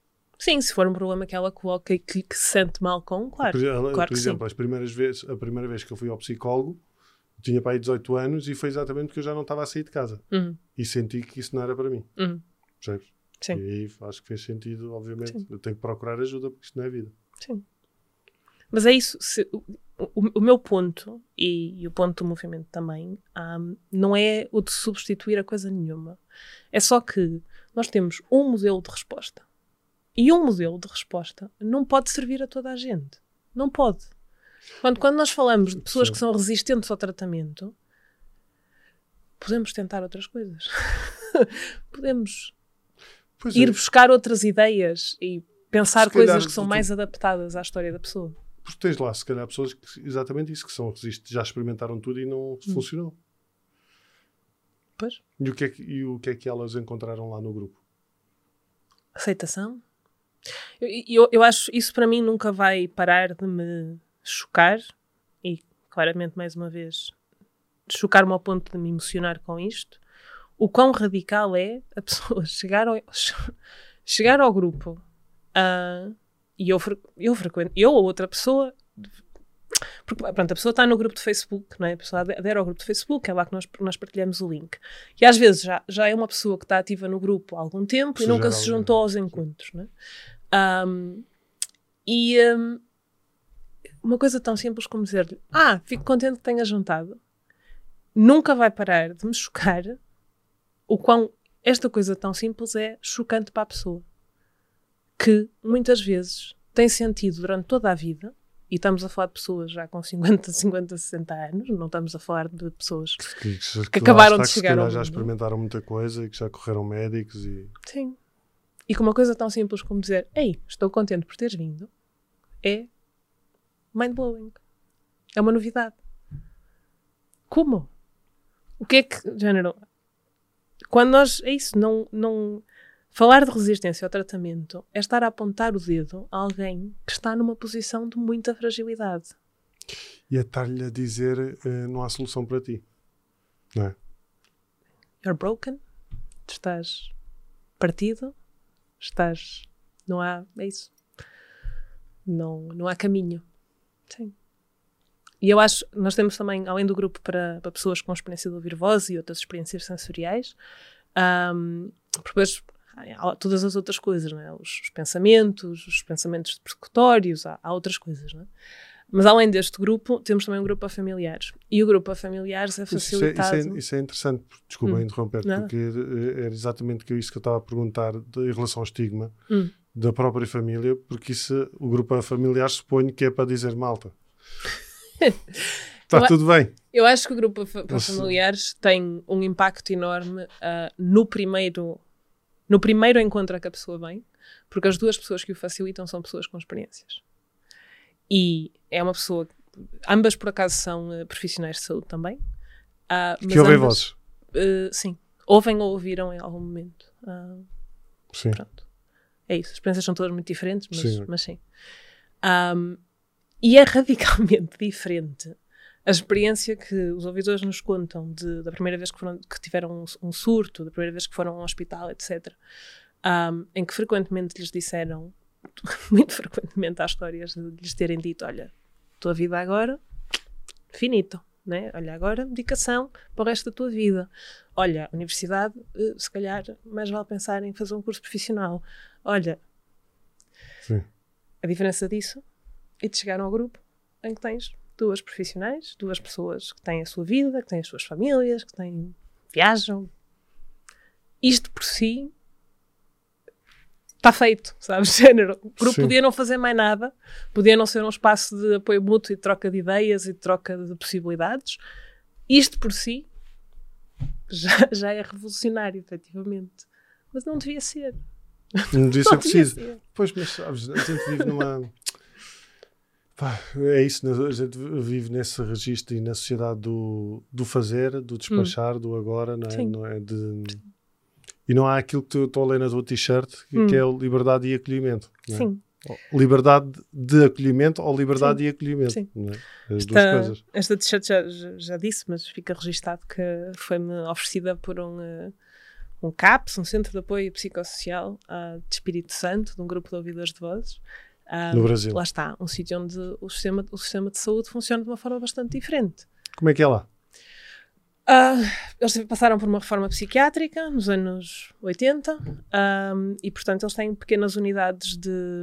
Sim, se for um problema que ela coloca e que se sente mal com, claro. Por exemplo, a primeira vez que eu fui ao psicólogo, tinha para aí 18 anos e foi exatamente porque eu já não estava a sair de casa. E senti que isso não era para mim. Percebes? Sim. E aí acho que fez sentido, obviamente. Sim. Eu tenho que procurar ajuda porque isto não é vida. Sim. Mas é isso. O meu ponto, e o ponto do movimento também, não é o de substituir a coisa nenhuma. É só que nós temos um modelo de resposta. E um modelo de resposta não pode servir a toda a gente. Não pode. Quando nós falamos de pessoas que são resistentes ao tratamento, podemos tentar outras coisas. Podemos ir buscar outras ideias e pensar coisas que são mais adaptadas à história da pessoa. Porque tens lá, se calhar, pessoas que exatamente isso, que são resistentes, já experimentaram tudo e não funcionou. Pois. E o que é que elas encontraram lá no grupo? Aceitação. Eu acho isso para mim nunca vai parar de me chocar e claramente mais uma vez chocar-me ao ponto de me emocionar com isto. O quão radical é a pessoa chegar ao grupo e eu ou outra pessoa, porque pronto, a pessoa está no grupo de Facebook, não é? A pessoa adere ao grupo de Facebook, é lá que nós partilhamos o link. E às vezes já é uma pessoa que está ativa no grupo há algum tempo e nunca se juntou aos encontros, não é? Uma coisa tão simples como dizer-lhe fico contente que tenha juntado, nunca vai parar de me chocar o quão esta coisa tão simples é chocante para a pessoa, que muitas vezes tem sentido durante toda a vida, e estamos a falar de pessoas já com 50, 60 anos, não estamos a falar de pessoas que acabaram de chegar ao mundo. Já experimentaram muita coisa e que já correram médicos e... Sim. E com uma coisa tão simples como dizer, estou contente por teres vindo, é mind-blowing. É uma novidade. Como? O que é que, género... Quando nós, não falar de resistência ao tratamento é estar a apontar o dedo a alguém que está numa posição de muita fragilidade. E é estar-lhe a dizer, não há solução para ti. Não é? You're broken. Estás partido. Não há, é isso. Não há caminho. Sim. E eu acho, nós temos também, além do grupo para pessoas com experiência de ouvir voz e outras experiências sensoriais, porque depois há todas as outras coisas, não é? Os pensamentos persecutórios, há outras coisas, não é? Mas além deste grupo, temos também um grupo a familiares. E o grupo a familiares é facilitado... Isso é interessante, desculpa interromper, porque era exatamente isso que eu estava a perguntar em relação ao estigma da própria família, porque isso, o grupo a familiares suponho que é para dizer malta. Está tudo bem. Eu acho que o grupo para familiares tem um impacto enorme no primeiro encontro a que a pessoa vem, porque as duas pessoas que o facilitam são pessoas com experiências. E é uma pessoa... Ambas, por acaso, são profissionais de saúde também. Que ouvem vozes. Sim. Ouvem ou ouviram em algum momento. Sim. Pronto. É isso. As experiências são todas muito diferentes, mas sim. E é radicalmente diferente a experiência que os ouvidores nos contam da primeira vez que tiveram um surto, da primeira vez que foram ao hospital, etc. Em que frequentemente lhes disseram, muito frequentemente há histórias de lhes terem dito, olha, tua vida agora, finito, né? Olha, agora dedicação para o resto da tua vida. Olha, universidade, se calhar mais vale pensar em fazer um curso profissional. Olha, sim. A diferença disso é de chegar ao grupo em que tens duas profissionais, duas pessoas que têm a sua vida, que têm as suas famílias, que viajam. Isto por si está feito, sabes? O grupo podia não fazer mais nada, podia não ser um espaço de apoio mútuo e de troca de ideias e de troca de possibilidades. Isto por si já é revolucionário, efetivamente. Mas não devia ser. Não devia ser preciso. Pois, mas sabes, a gente vive numa... é isso, a gente vive nesse registro e na sociedade do fazer, do despachar, do agora, não é? Não é e não há aquilo que eu estou a ler na tua t-shirt, que é liberdade e acolhimento. Não é? Sim. Liberdade de acolhimento ou liberdade e acolhimento. Sim. Não é? As duas coisas. Esta t-shirt já disse, mas fica registado que foi-me oferecida por um um CAPS, um Centro de Apoio Psicossocial de Espírito Santo, de um grupo de ouvidores de vozes. No Brasil. Lá está, um sítio onde o sistema de saúde funciona de uma forma bastante diferente. Como é que é lá? Eles passaram por uma reforma psiquiátrica nos anos 80 e, portanto, eles têm pequenas unidades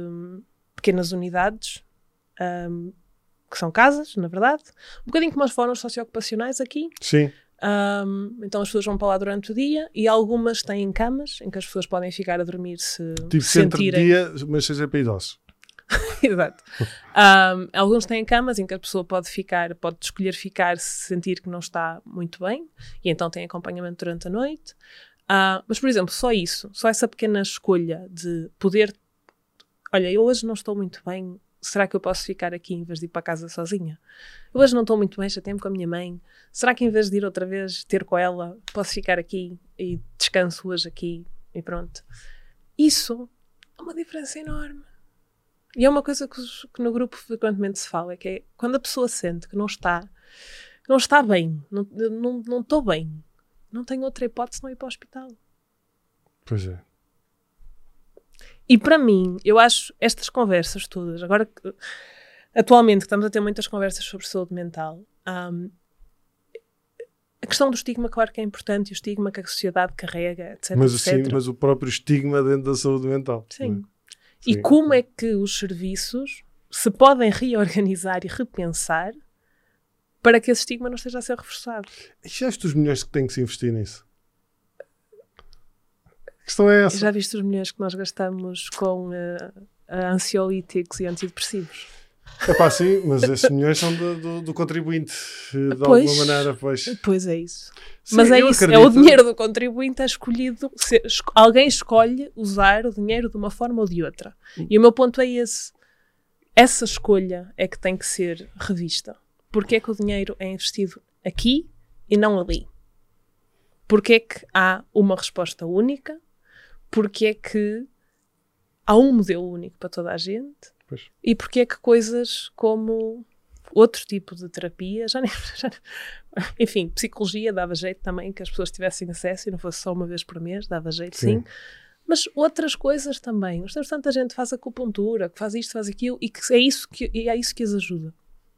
que são casas, na verdade. Um bocadinho como as fóruns socioocupacionais aqui. Sim. Então as pessoas vão para lá durante o dia e algumas têm camas em que as pessoas podem ficar a dormir se tipo centro de dia, mas seja para idosos. Exato. Alguns têm camas em que a pessoa pode escolher ficar se sentir que não está muito bem e então tem acompanhamento durante a noite. Mas, por exemplo, só essa pequena escolha de poder, olha, eu hoje não estou muito bem, será que eu posso ficar aqui em vez de ir para casa sozinha? Eu hoje não estou muito bem, já tenho com a minha mãe, será que em vez de ir outra vez ter com ela, posso ficar aqui e descanso hoje aqui e pronto? Isso é uma diferença enorme. E é uma coisa que no grupo frequentemente se fala, que é quando a pessoa sente que não está bem, não estou bem, não tenho outra hipótese não ir para o hospital. Pois é. E para mim, eu acho estas conversas todas, agora que atualmente estamos a ter muitas conversas sobre saúde mental, a questão do estigma, claro que é importante, e o estigma que a sociedade carrega, etc. Mas o próprio estigma dentro da saúde mental. Sim. E como é que os serviços se podem reorganizar e repensar para que esse estigma não esteja a ser reforçado? E já viste os milhões que têm que se investir nisso? A questão é essa. Já viste os milhões que nós gastamos com ansiolíticos e antidepressivos? É pá, sim, mas esses milhões são do contribuinte, de alguma maneira, pois. Pois é isso. Sim, mas é isso, acredito. É o dinheiro do contribuinte, é escolhido, alguém escolhe usar o dinheiro de uma forma ou de outra. E o meu ponto é esse. Essa escolha é que tem que ser revista. Porque é que o dinheiro é investido aqui e não ali? Porque é que há uma resposta única? Porque é que há um modelo único para toda a gente? Pois. E porque é que coisas como outro tipo de terapia, enfim, psicologia dava jeito também que as pessoas tivessem acesso e não fosse só uma vez por mês, dava jeito, sim. Mas outras coisas também. Nós temos tanta gente que faz acupuntura, que faz isto, faz aquilo, e que é isso que as ajuda.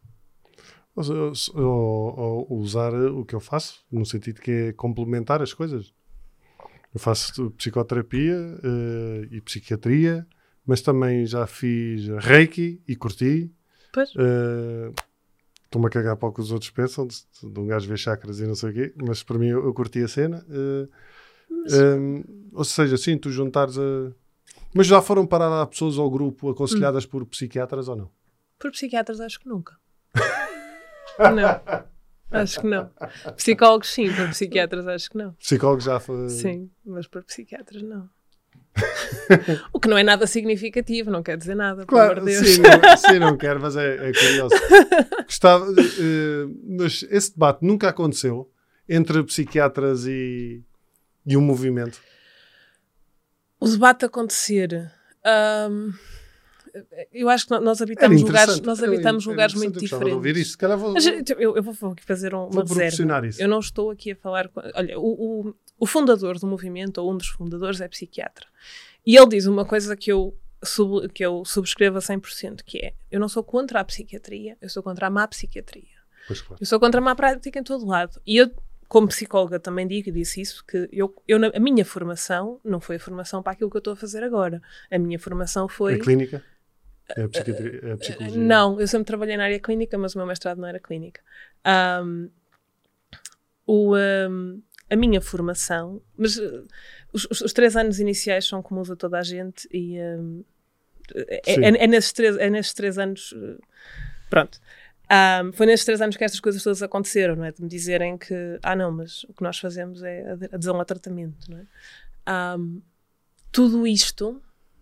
Ou usar o que eu faço, no sentido que é complementar as coisas. Eu faço psicoterapia e psiquiatria, mas também já fiz Reiki e curti. Pois. Estou-me a cagar para o que os outros pensam, de um gajo ver chakras e não sei o quê, mas para mim eu curti a cena. Ou seja, sim, tu juntares a... Mas já foram parar a pessoas ao grupo aconselhadas por psiquiatras ou não? Por psiquiatras acho que nunca. Não. Acho que não. Psicólogos sim, por psiquiatras acho que não. Psicólogos já foi... Sim, mas por psiquiatras não. O que não é nada significativo, não quer dizer nada, claro, pelo amor de Deus. Sim, não quero, mas é curioso. Gostava, mas esse debate nunca aconteceu entre psiquiatras e o movimento? O debate acontecer... eu acho que nós habitamos lugares muito diferentes. Ouvir isto. Mas eu vou aqui fazer uma reserva. Eu não estou aqui a falar... Olha, o fundador do movimento, ou um dos fundadores, é psiquiatra. E ele diz uma coisa que eu subscrevo a 100%, que é: eu não sou contra a psiquiatria, eu sou contra a má psiquiatria. Pois, claro. Eu sou contra a má prática em todo lado. E eu, como psicóloga, também digo e disse isso, que a minha formação não foi a formação para aquilo que eu estou a fazer agora. A minha formação foi... A clínica? A psicologia? Não, eu sempre trabalhei na área clínica, mas o meu mestrado não era clínica. A minha formação, mas os 3 anos iniciais são comuns a toda a gente e é nesses 3 anos, pronto. Foi nesses 3 anos que estas coisas todas aconteceram, não é? De me dizerem que, não, mas o que nós fazemos é adesão ao tratamento, não é? Tudo isto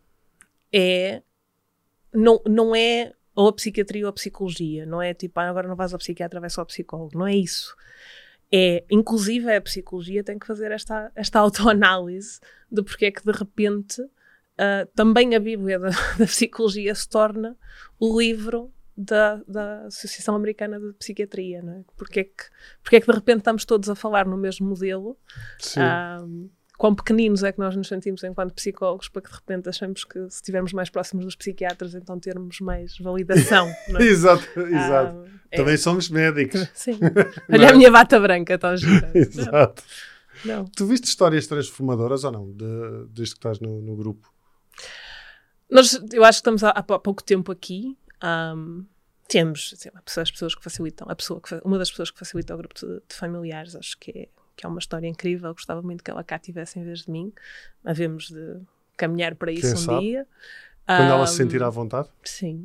não é ou a psiquiatria ou a psicologia, não é tipo, agora não vais ao psiquiatra, vai só ao psicólogo, não é isso. Inclusive a psicologia tem que fazer esta autoanálise de porque é que de repente também a Bíblia da psicologia se torna o livro da Associação Americana de Psiquiatria, não é? Porque é que de repente estamos todos a falar no mesmo modelo, quão pequeninos é que nós nos sentimos enquanto psicólogos para que de repente achamos que se estivermos mais próximos dos psiquiatras então termos mais validação, não é? Exato. Também somos médicos. Sim. Olha a minha bata branca, tão gira. Exato. Não. Tu viste histórias transformadoras ou não, desde que estás no grupo? Eu acho que estamos há pouco tempo aqui. Temos as pessoas que facilitam, uma das pessoas que facilita o grupo de familiares, acho que é uma história incrível. Gostava muito que ela cá estivesse em vez de mim. Havemos de caminhar para isso dia. Quando ela se sentir à vontade? Sim.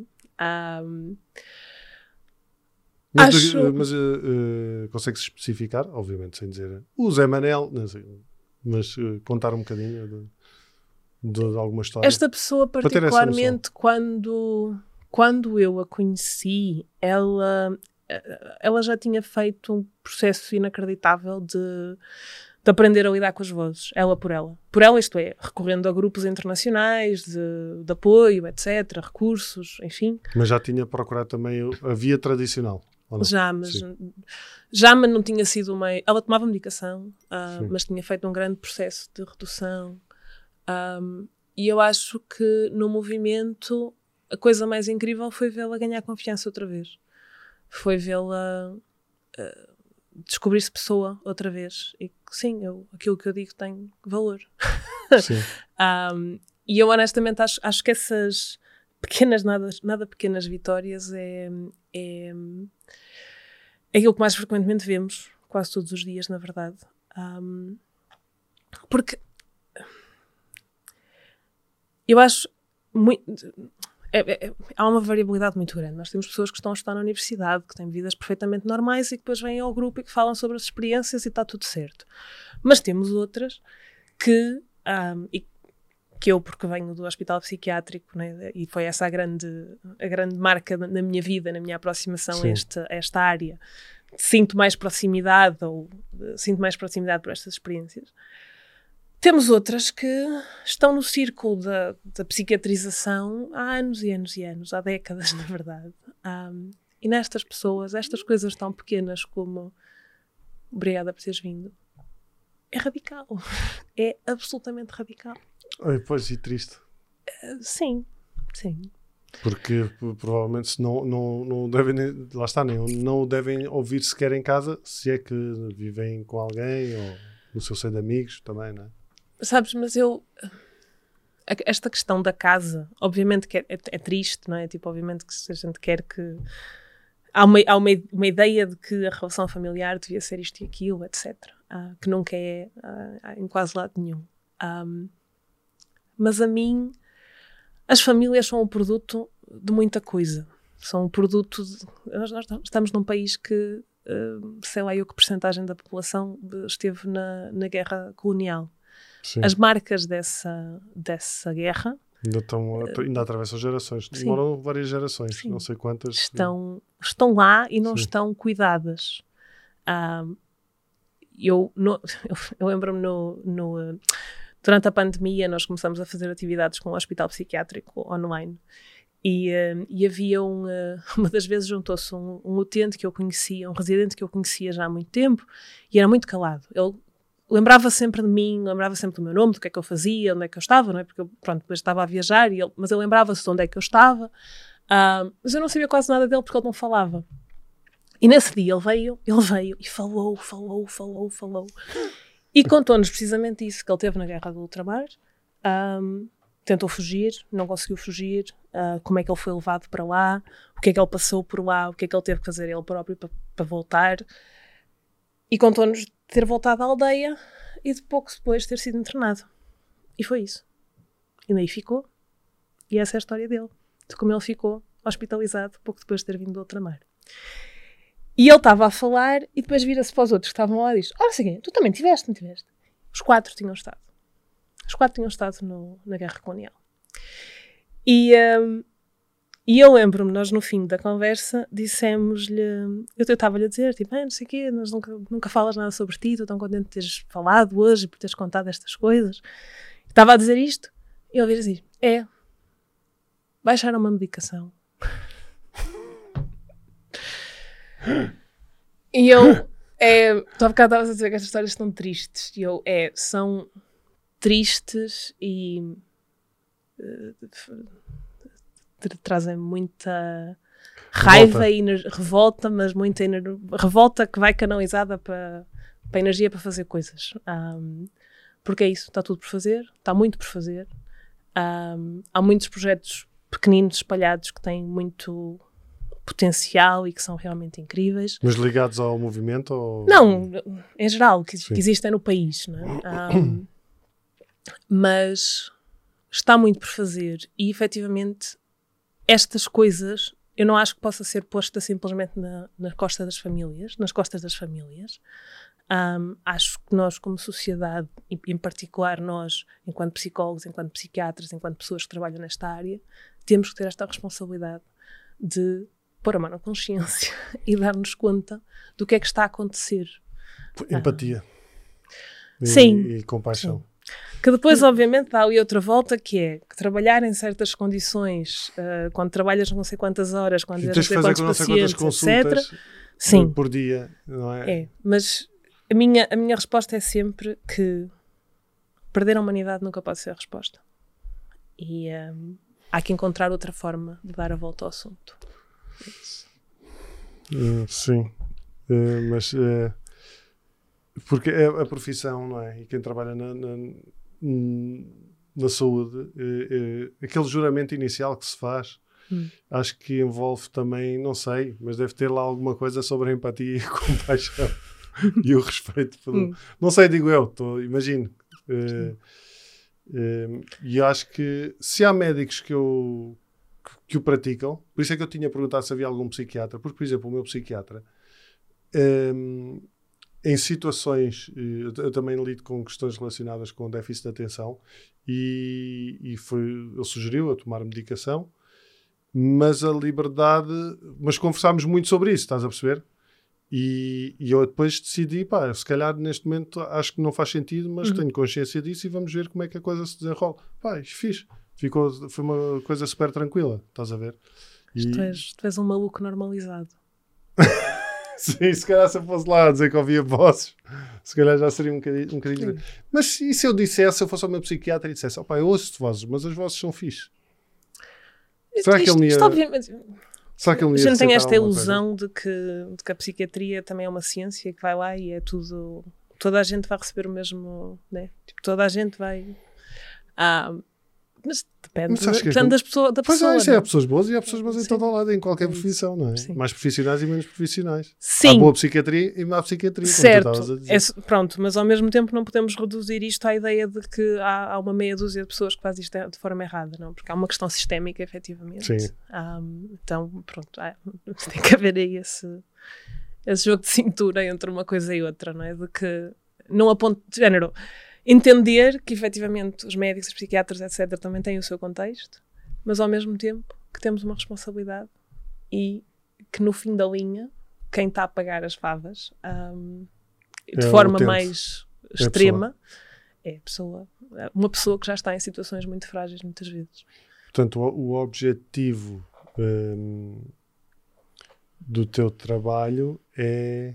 Mas consegue-se especificar, obviamente sem dizer o Zé Manel, não sei, mas contar um bocadinho de alguma história. Esta pessoa particularmente, quando eu a conheci, ela já tinha feito um processo inacreditável de aprender a lidar com as vozes, ela por ela. Por ela, isto é, recorrendo a grupos internacionais de apoio, etc., recursos, enfim. Mas já tinha procurado também a via tradicional? Já, mas não tinha sido uma... Ela tomava medicação, mas tinha feito um grande processo de redução. E eu acho que no movimento a coisa mais incrível foi vê-la ganhar confiança outra vez. Foi vê-la descobrir-se pessoa outra vez. E sim, aquilo que eu digo tem valor. Sim. E eu honestamente acho que essas pequenas, nada pequenas vitórias é aquilo que mais frequentemente vemos, quase todos os dias, na verdade. Porque eu acho há uma variabilidade muito grande. Nós temos pessoas que estão a estudar na universidade, que têm vidas perfeitamente normais e que depois vêm ao grupo e que falam sobre as experiências e está tudo certo. Mas temos outras que eu, porque venho do hospital psiquiátrico, né, e foi essa a grande marca na minha vida, na minha aproximação a esta área, sinto mais proximidade por estas experiências. Temos outras que estão no círculo da psiquiatrização há anos e anos e anos, há décadas, na verdade. E nestas pessoas, estas coisas tão pequenas como obrigada por teres vindo, é radical. É absolutamente radical. Pois, e triste. Sim. Porque provavelmente se não devem, lá está, não o devem ouvir sequer em casa, se é que vivem com alguém ou no seu seio de amigos também, não é? Sabes, mas esta questão da casa, obviamente que é triste, não é? Tipo, obviamente que se a gente quer que... Há uma ideia de que a relação familiar devia ser isto e aquilo, etc. Que nunca é em quase lado nenhum. Mas a mim, as famílias são um produto de muita coisa. São um produto... Nós estamos num país que, sei lá eu que percentagem da população esteve na guerra colonial. Sim. As marcas dessa guerra ainda atravessam gerações. Demoram várias gerações, sim. Não sei quantas. Estão lá e não estão cuidadas. Eu lembro-me durante a pandemia nós começamos a fazer atividades com o hospital psiquiátrico online e havia uma das vezes juntou-se um utente que eu conhecia, um residente que eu conhecia já há muito tempo e era muito calado. Ele lembrava sempre de mim, lembrava sempre do meu nome, do que é que eu fazia, onde é que eu estava, não é? Porque eu, depois estava a viajar, mas ele lembrava-se de onde é que eu estava. Mas eu não sabia quase nada dele porque ele não falava. E nesse dia ele veio e falou. E contou-nos precisamente isso, que ele teve na guerra do ultramar, tentou fugir, não conseguiu fugir, como é que ele foi levado para lá, o que é que ele passou por lá, o que é que ele teve que fazer ele próprio para voltar. E contou-nos de ter voltado à aldeia e de pouco depois ter sido internado. E foi isso. E daí ficou. E essa é a história dele. De como ele ficou hospitalizado pouco depois de ter vindo do ultramar. E ele estava a falar e depois vira-se para os outros que estavam lá e diz: olha, seguinte, tu também tiveste, não tiveste? Os quatro tinham estado. Os quatro tinham estado na guerra colonial. E eu lembro-me, nós no fim da conversa dissemos-lhe, eu estava-lhe a dizer, tipo, não sei o quê, nós nunca falas nada sobre ti, estou tão contente de teres falado hoje e por teres contado estas coisas. Estava a dizer isto e ele vira assim: baixaram uma medicação. E eu, tu há bocado estavas a dizer que estas histórias estão tristes, e eu, tristes e trazem muita raiva e revolta, mas muita revolta que vai canalizada para energia para fazer coisas. Porque é isso, está tudo por fazer, está muito por fazer. Há muitos projetos pequeninos espalhados que têm muito potencial e que são realmente incríveis. Mas ligados ao movimento? Ou... Não, em geral, que existem no país. Não é? Mas está muito por fazer e, efetivamente, estas coisas eu não acho que possa ser posta simplesmente nas costas das famílias. Acho que nós, como sociedade, e em particular nós, enquanto psicólogos, enquanto psiquiatras, enquanto pessoas que trabalham nesta área, temos que ter esta responsabilidade de pôr a mão na consciência e dar-nos conta do que é que está a acontecer. Empatia. Sim. E compaixão. Sim. Que depois, obviamente, dá ali outra volta, que é que trabalhar em certas condições, quando trabalhas não sei quantas horas, quando tens não sei quantos pacientes, etc. Sim. Por dia, não é? Mas a minha resposta é sempre que perder a humanidade nunca pode ser a resposta. E há que encontrar outra forma de dar a volta ao assunto. Sim. Mas... porque é a profissão, não é? E quem trabalha na saúde, aquele juramento inicial que se faz, acho que envolve também, não sei, mas deve ter lá alguma coisa sobre a empatia e a compaixão e o respeito. Não sei, digo eu, imagino. E acho que se há médicos que o praticam, por isso é que eu tinha perguntado se havia algum psiquiatra, porque, por exemplo, o meu psiquiatra... em situações, eu também lido com questões relacionadas com déficit de atenção e ele sugeriu a tomar medicação, mas a liberdade, mas conversámos muito sobre isso, estás a perceber? E eu depois decidi, se calhar neste momento acho que não faz sentido, mas tenho consciência disso e vamos ver como é que a coisa se desenrola. Fixe. Foi uma coisa super tranquila, estás a ver? Tu és um maluco normalizado. Sim, se calhar se eu fosse lá a dizer que ouvia vozes, se calhar já seria um bocadinho. Mas e se eu dissesse, se eu fosse ao meu psiquiatra e dissesse, eu ouço-te vozes, mas as vozes são fixe? Será que ele me ia... Será que ele me ia... A gente tem esta ilusão de que a psiquiatria também é uma ciência que vai lá e é tudo... Toda a gente vai receber o mesmo... Né? Tipo, toda a gente vai... Mas depende da pessoa. Pois há pessoas boas e há pessoas boas em todo o lado, em qualquer profissão, não é? Sim. Mais profissionais e menos profissionais. Sim. Há boa psiquiatria e má psiquiatria, certo. Como tu estavas a dizer. Pronto, mas ao mesmo tempo não podemos reduzir isto à ideia de que há uma meia dúzia de pessoas que fazem isto de forma errada, não? Porque há uma questão sistémica, efetivamente. Sim. Então, pronto, tem que haver aí esse jogo de cintura entre uma coisa e outra, não é? De que não aponte de género... Entender que, efetivamente, os médicos, os psiquiatras, etc., também têm o seu contexto, mas, ao mesmo tempo, que temos uma responsabilidade e que, no fim da linha, quem está a pagar as favas, de forma mais extrema, é a pessoa. Uma pessoa que já está em situações muito frágeis, muitas vezes. Portanto, o objetivo do teu trabalho é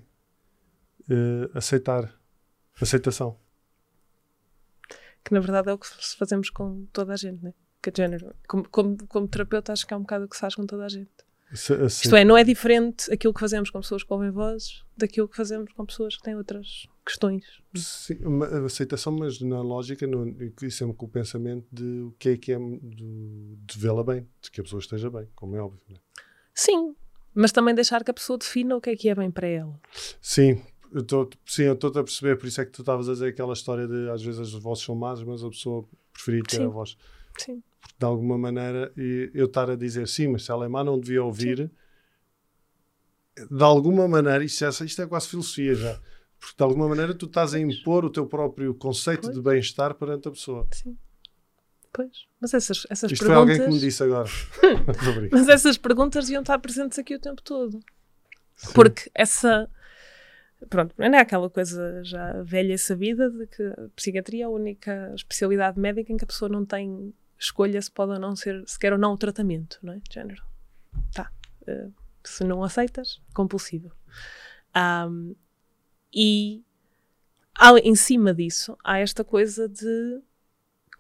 aceitação. Que na verdade é o que fazemos com toda a gente, né? Que é género. Como terapeuta, acho que é um bocado o que se faz com toda a gente. Isto é, não é diferente aquilo que fazemos com pessoas que ouvem vozes daquilo que fazemos com pessoas que têm outras questões. Sim, aceitação, mas na lógica, e sempre com o pensamento de o que é de vê-la bem, de que a pessoa esteja bem, como é óbvio, né? Sim, mas também deixar que a pessoa defina o que é bem para ela. Sim. Eu estou-te a perceber, por isso é que tu estavas a dizer aquela história de às vezes as vozes são más, mas a pessoa preferia ter a voz. Sim. Porque de alguma maneira, eu estar a dizer sim, mas se ela é má não devia ouvir, de alguma maneira, isto é quase filosofia já, porque de alguma maneira tu estás a impor o teu próprio conceito de bem-estar perante a pessoa. Sim. Pois. Mas essas isto perguntas... foi alguém que me disse agora. Mas essas perguntas iam estar presentes aqui o tempo todo. Sim. Porque pronto, não é aquela coisa já velha e sabida de que a psiquiatria é a única especialidade médica em que a pessoa não tem escolha se pode ou não ser, se quer ou não o tratamento, não é? De género. Se não aceitas, compulsivo. E em cima disso, há esta coisa de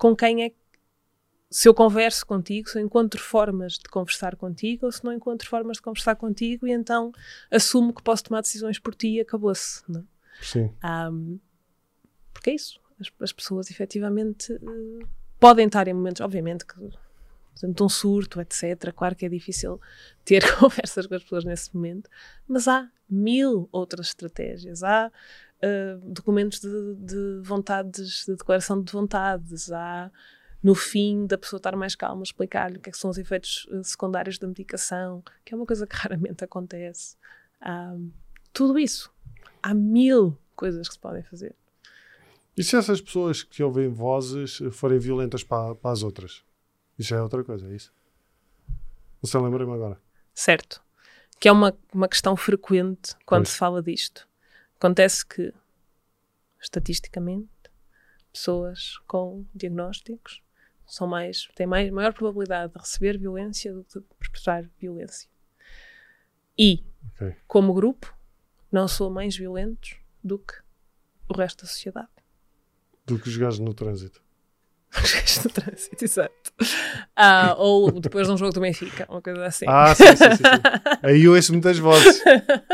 com quem é, se eu converso contigo, se eu encontro formas de conversar contigo, ou se não encontro formas de conversar contigo, e então assumo que posso tomar decisões por ti e acabou-se, não? Sim. Porque é isso. As pessoas, efetivamente, podem estar em momentos, obviamente, que de um surto, etc. Claro que é difícil ter conversas com as pessoas nesse momento, mas há 1000 outras estratégias. Há documentos de vontades, de declaração de vontades, há, no fim da pessoa estar mais calma, explicar-lhe o que é que são os efeitos secundários da medicação, que é uma coisa que raramente acontece. Tudo isso. Há 1000 coisas que se podem fazer. E se essas pessoas que ouvem vozes forem violentas para as outras? Isso é outra coisa, é isso? Você lembra-me agora? Certo. Que é uma questão frequente quando se fala disto. Acontece que, estatisticamente, pessoas com diagnósticos têm maior probabilidade de receber violência do que de perpetrar violência. E, como grupo, não são mais violentos do que o resto da sociedade. Do que os gajos no trânsito. Os gajos no trânsito, exato. Ou depois de um jogo do Benfica, uma coisa assim. Sim. Aí eu ouço muitas vozes.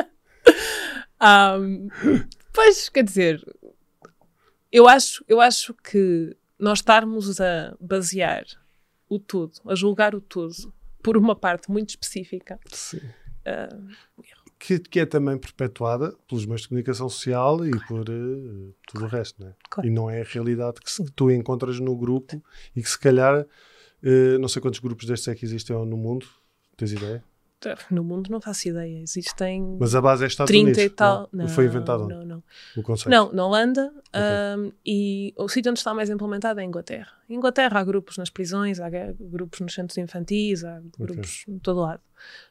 Pois, quer dizer, eu acho que nós estarmos a basear o todo, a julgar o todo, por uma parte muito específica. Sim. Que é também perpetuada pelos meios de comunicação social e por tudo o resto, não é? Claro. E não é a realidade que tu encontras no grupo e que se calhar, não sei quantos grupos destes é que existem no mundo, tens ideia? No mundo não faço ideia, existem. Mas a base é Estados 30 Unidos, e tal. Não, foi inventado? Não. O conceito? Não, na Holanda, e o sítio onde está mais implementado é a Inglaterra. Em Inglaterra há grupos nas prisões, há grupos nos centros infantis, há grupos em todo lado.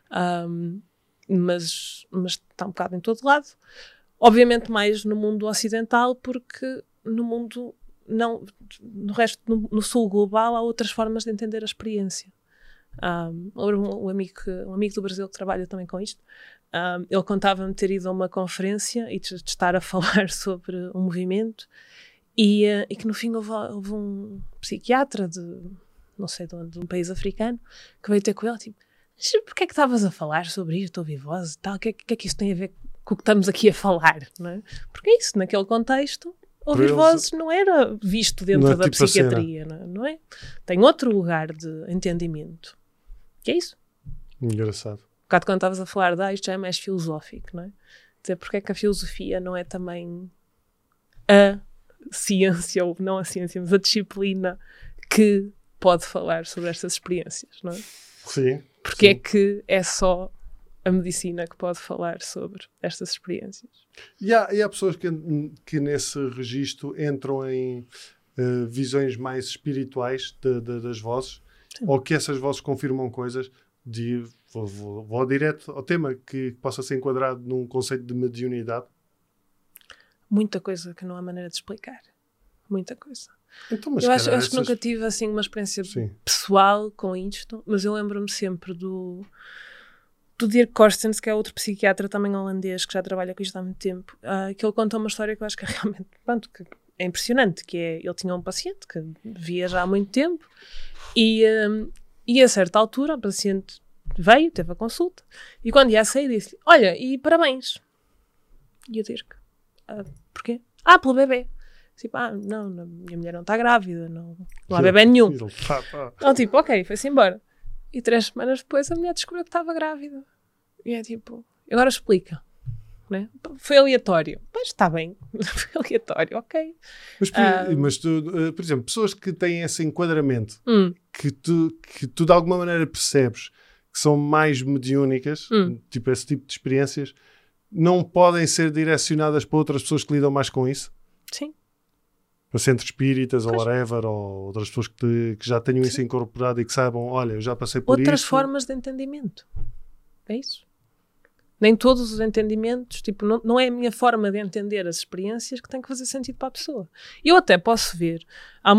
Mas está um bocado em todo lado. Obviamente mais no mundo ocidental, porque no mundo, não, no resto, no sul global, há outras formas de entender a experiência. Um amigo do Brasil que trabalha também com isto, ele contava-me ter ido a uma conferência e de estar a falar sobre um movimento e que no fim houve um psiquiatra de não sei de onde, de um país africano, que veio ter com ele, tipo, porquê é que estavas a falar sobre isto, ouvir voz e tal? O que é que isso tem a ver com o que estamos aqui a falar? Não é? Porque é isso, naquele contexto, ouvir vozes não era visto dentro da tipo psiquiatria, não é? Tem outro lugar de entendimento. Que é isso? Engraçado. Um bocado quando estavas a falar isto já é mais filosófico, não é? Dizer, porque é que a filosofia não é também a ciência, ou não a ciência, mas a disciplina que pode falar sobre estas experiências, não é? Sim. Porque é que é só a medicina que pode falar sobre estas experiências. E há pessoas que nesse registro entram em visões mais espirituais das vozes. Sim. Ou que essas vozes confirmam coisas. Vou direto ao tema, que possa ser enquadrado num conceito de mediunidade. Muita coisa que não há maneira de explicar. Muita coisa. Então, mas eu acho que nunca tive assim uma experiência pessoal com isto, mas eu lembro-me sempre do Dirk Korstens, que é outro psiquiatra também holandês que já trabalha com isto há muito tempo, que ele conta uma história que eu acho que é realmente, pronto, que é impressionante, que é, ele tinha um paciente que via já há muito tempo e a certa altura o paciente veio, teve a consulta e quando ia a sair disse, olha, e parabéns. E o Dirk, porquê? Pelo bebê. Tipo, não, minha mulher não está grávida, não há bebê nenhum. Então, tipo, ok, foi-se embora. E 3 semanas depois a mulher descobriu que estava grávida. E é tipo, agora explica. Né? Foi aleatório. Pois está bem, foi aleatório, ok. Mas tu, por exemplo, pessoas que têm esse enquadramento, que tu de alguma maneira percebes que são mais mediúnicas, tipo esse tipo de experiências, não podem ser direcionadas para outras pessoas que lidam mais com isso? Sim. Para centros espíritas ou whatever, ou outras pessoas que já tenham isso incorporado e que saibam, olha, eu já passei por outras isso. Formas de entendimento. É isso. Nem todos os entendimentos, tipo, não é a minha forma de entender as experiências que tem que fazer sentido para a pessoa. Eu até posso ver, há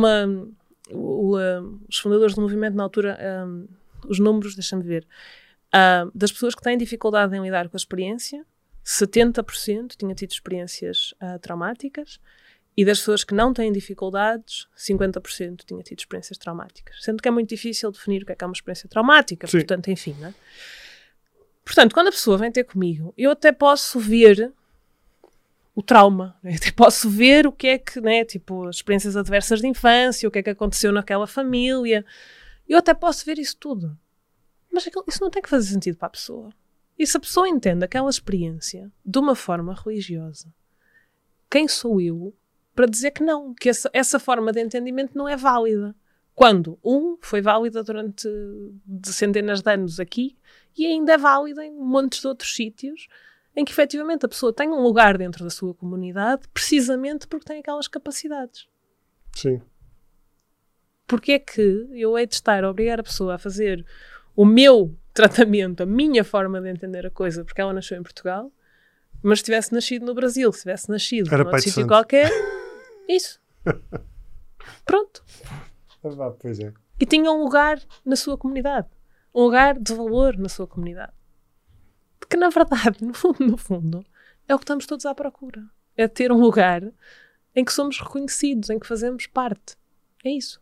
os fundadores do movimento na altura, os números, deixa-me ver, das pessoas que têm dificuldade em lidar com a experiência, 70% tinha tido experiências traumáticas, E das pessoas que não têm dificuldades, 50% tinha tido experiências traumáticas. Sendo que é muito difícil definir o que é uma experiência traumática. Sim. Portanto, enfim, né? Portanto, quando a pessoa vem ter comigo, eu até posso ver o trauma. Eu até posso ver o que é que, né? Tipo, as experiências adversas de infância, o que é que aconteceu naquela família. Eu até posso ver isso tudo. Mas isso não tem que fazer sentido para a pessoa. E se a pessoa entende aquela experiência de uma forma religiosa, quem sou eu para dizer que não, que essa forma de entendimento não é válida? Quando, foi válida durante centenas de anos aqui e ainda é válida em montes de outros sítios em que efetivamente a pessoa tem um lugar dentro da sua comunidade precisamente porque tem aquelas capacidades. Sim. Porque é que eu hei de estar a obrigar a pessoa a fazer o meu tratamento, a minha forma de entender a coisa, porque ela nasceu em Portugal, mas se tivesse nascido no Brasil, se tivesse nascido num outro sítio qualquer, isso. Pronto. Pois é. E tinha um lugar na sua comunidade. Um lugar de valor na sua comunidade. Que, na verdade, no fundo, é o que estamos todos à procura. É ter um lugar em que somos reconhecidos, em que fazemos parte. É isso.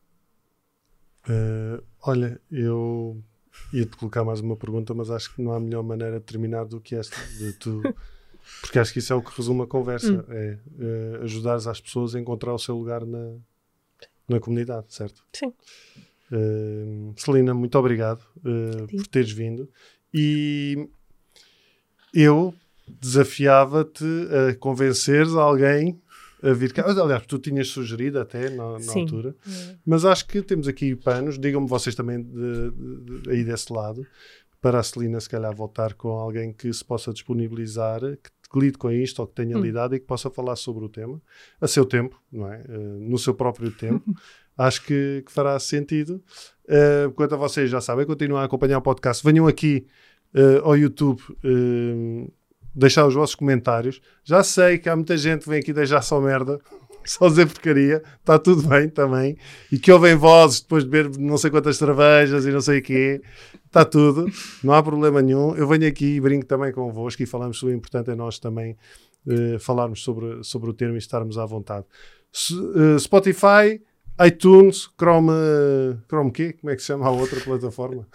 Olha, eu ia-te colocar mais uma pergunta, mas acho que não há melhor maneira de terminar do que esta. Porque acho que isso é o que resume a conversa. É ajudares as pessoas a encontrar o seu lugar na comunidade, certo? Sim. Celina, muito obrigado por teres vindo. E eu desafiava-te a convenceres alguém a vir cá. Aliás, tu tinhas sugerido até na altura. Mas acho que temos aqui panos. Digam-me vocês também aí desse lado, para a Celina se calhar voltar com alguém que se possa disponibilizar, que lide com isto ou que tenha lidado e que possa falar sobre o tema a seu tempo, não é? No seu próprio tempo. Acho que fará sentido. Quanto a vocês já sabem, continuem a acompanhar o podcast. Venham aqui ao YouTube deixar os vossos comentários. Já sei que há muita gente que vem aqui deixar só merda, só dizer porcaria. Está tudo bem também. E que ouvem vozes depois de beber não sei quantas cervejas e não sei o quê. Está tudo. Não há problema nenhum. Eu venho aqui e brinco também convosco e falamos sobre o importante é nós também falarmos sobre o termo e estarmos à vontade. Spotify, iTunes, Chrome quê? Como é que se chama a outra plataforma?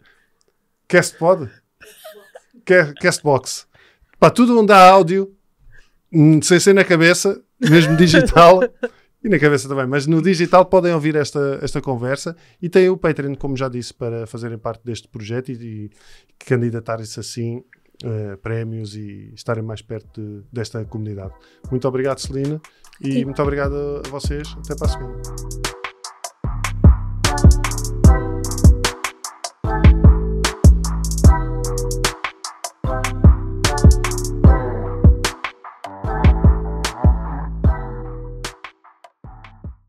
Castbox. Para tudo onde há áudio, sem ser na cabeça, mesmo digital, e na cabeça também, mas no digital podem ouvir esta conversa e tem o Patreon, como já disse, para fazerem parte deste projeto e candidatarem-se assim prémios e estarem mais perto desta comunidade. Muito obrigado, Celina, e muito obrigado a vocês. Até para a semana.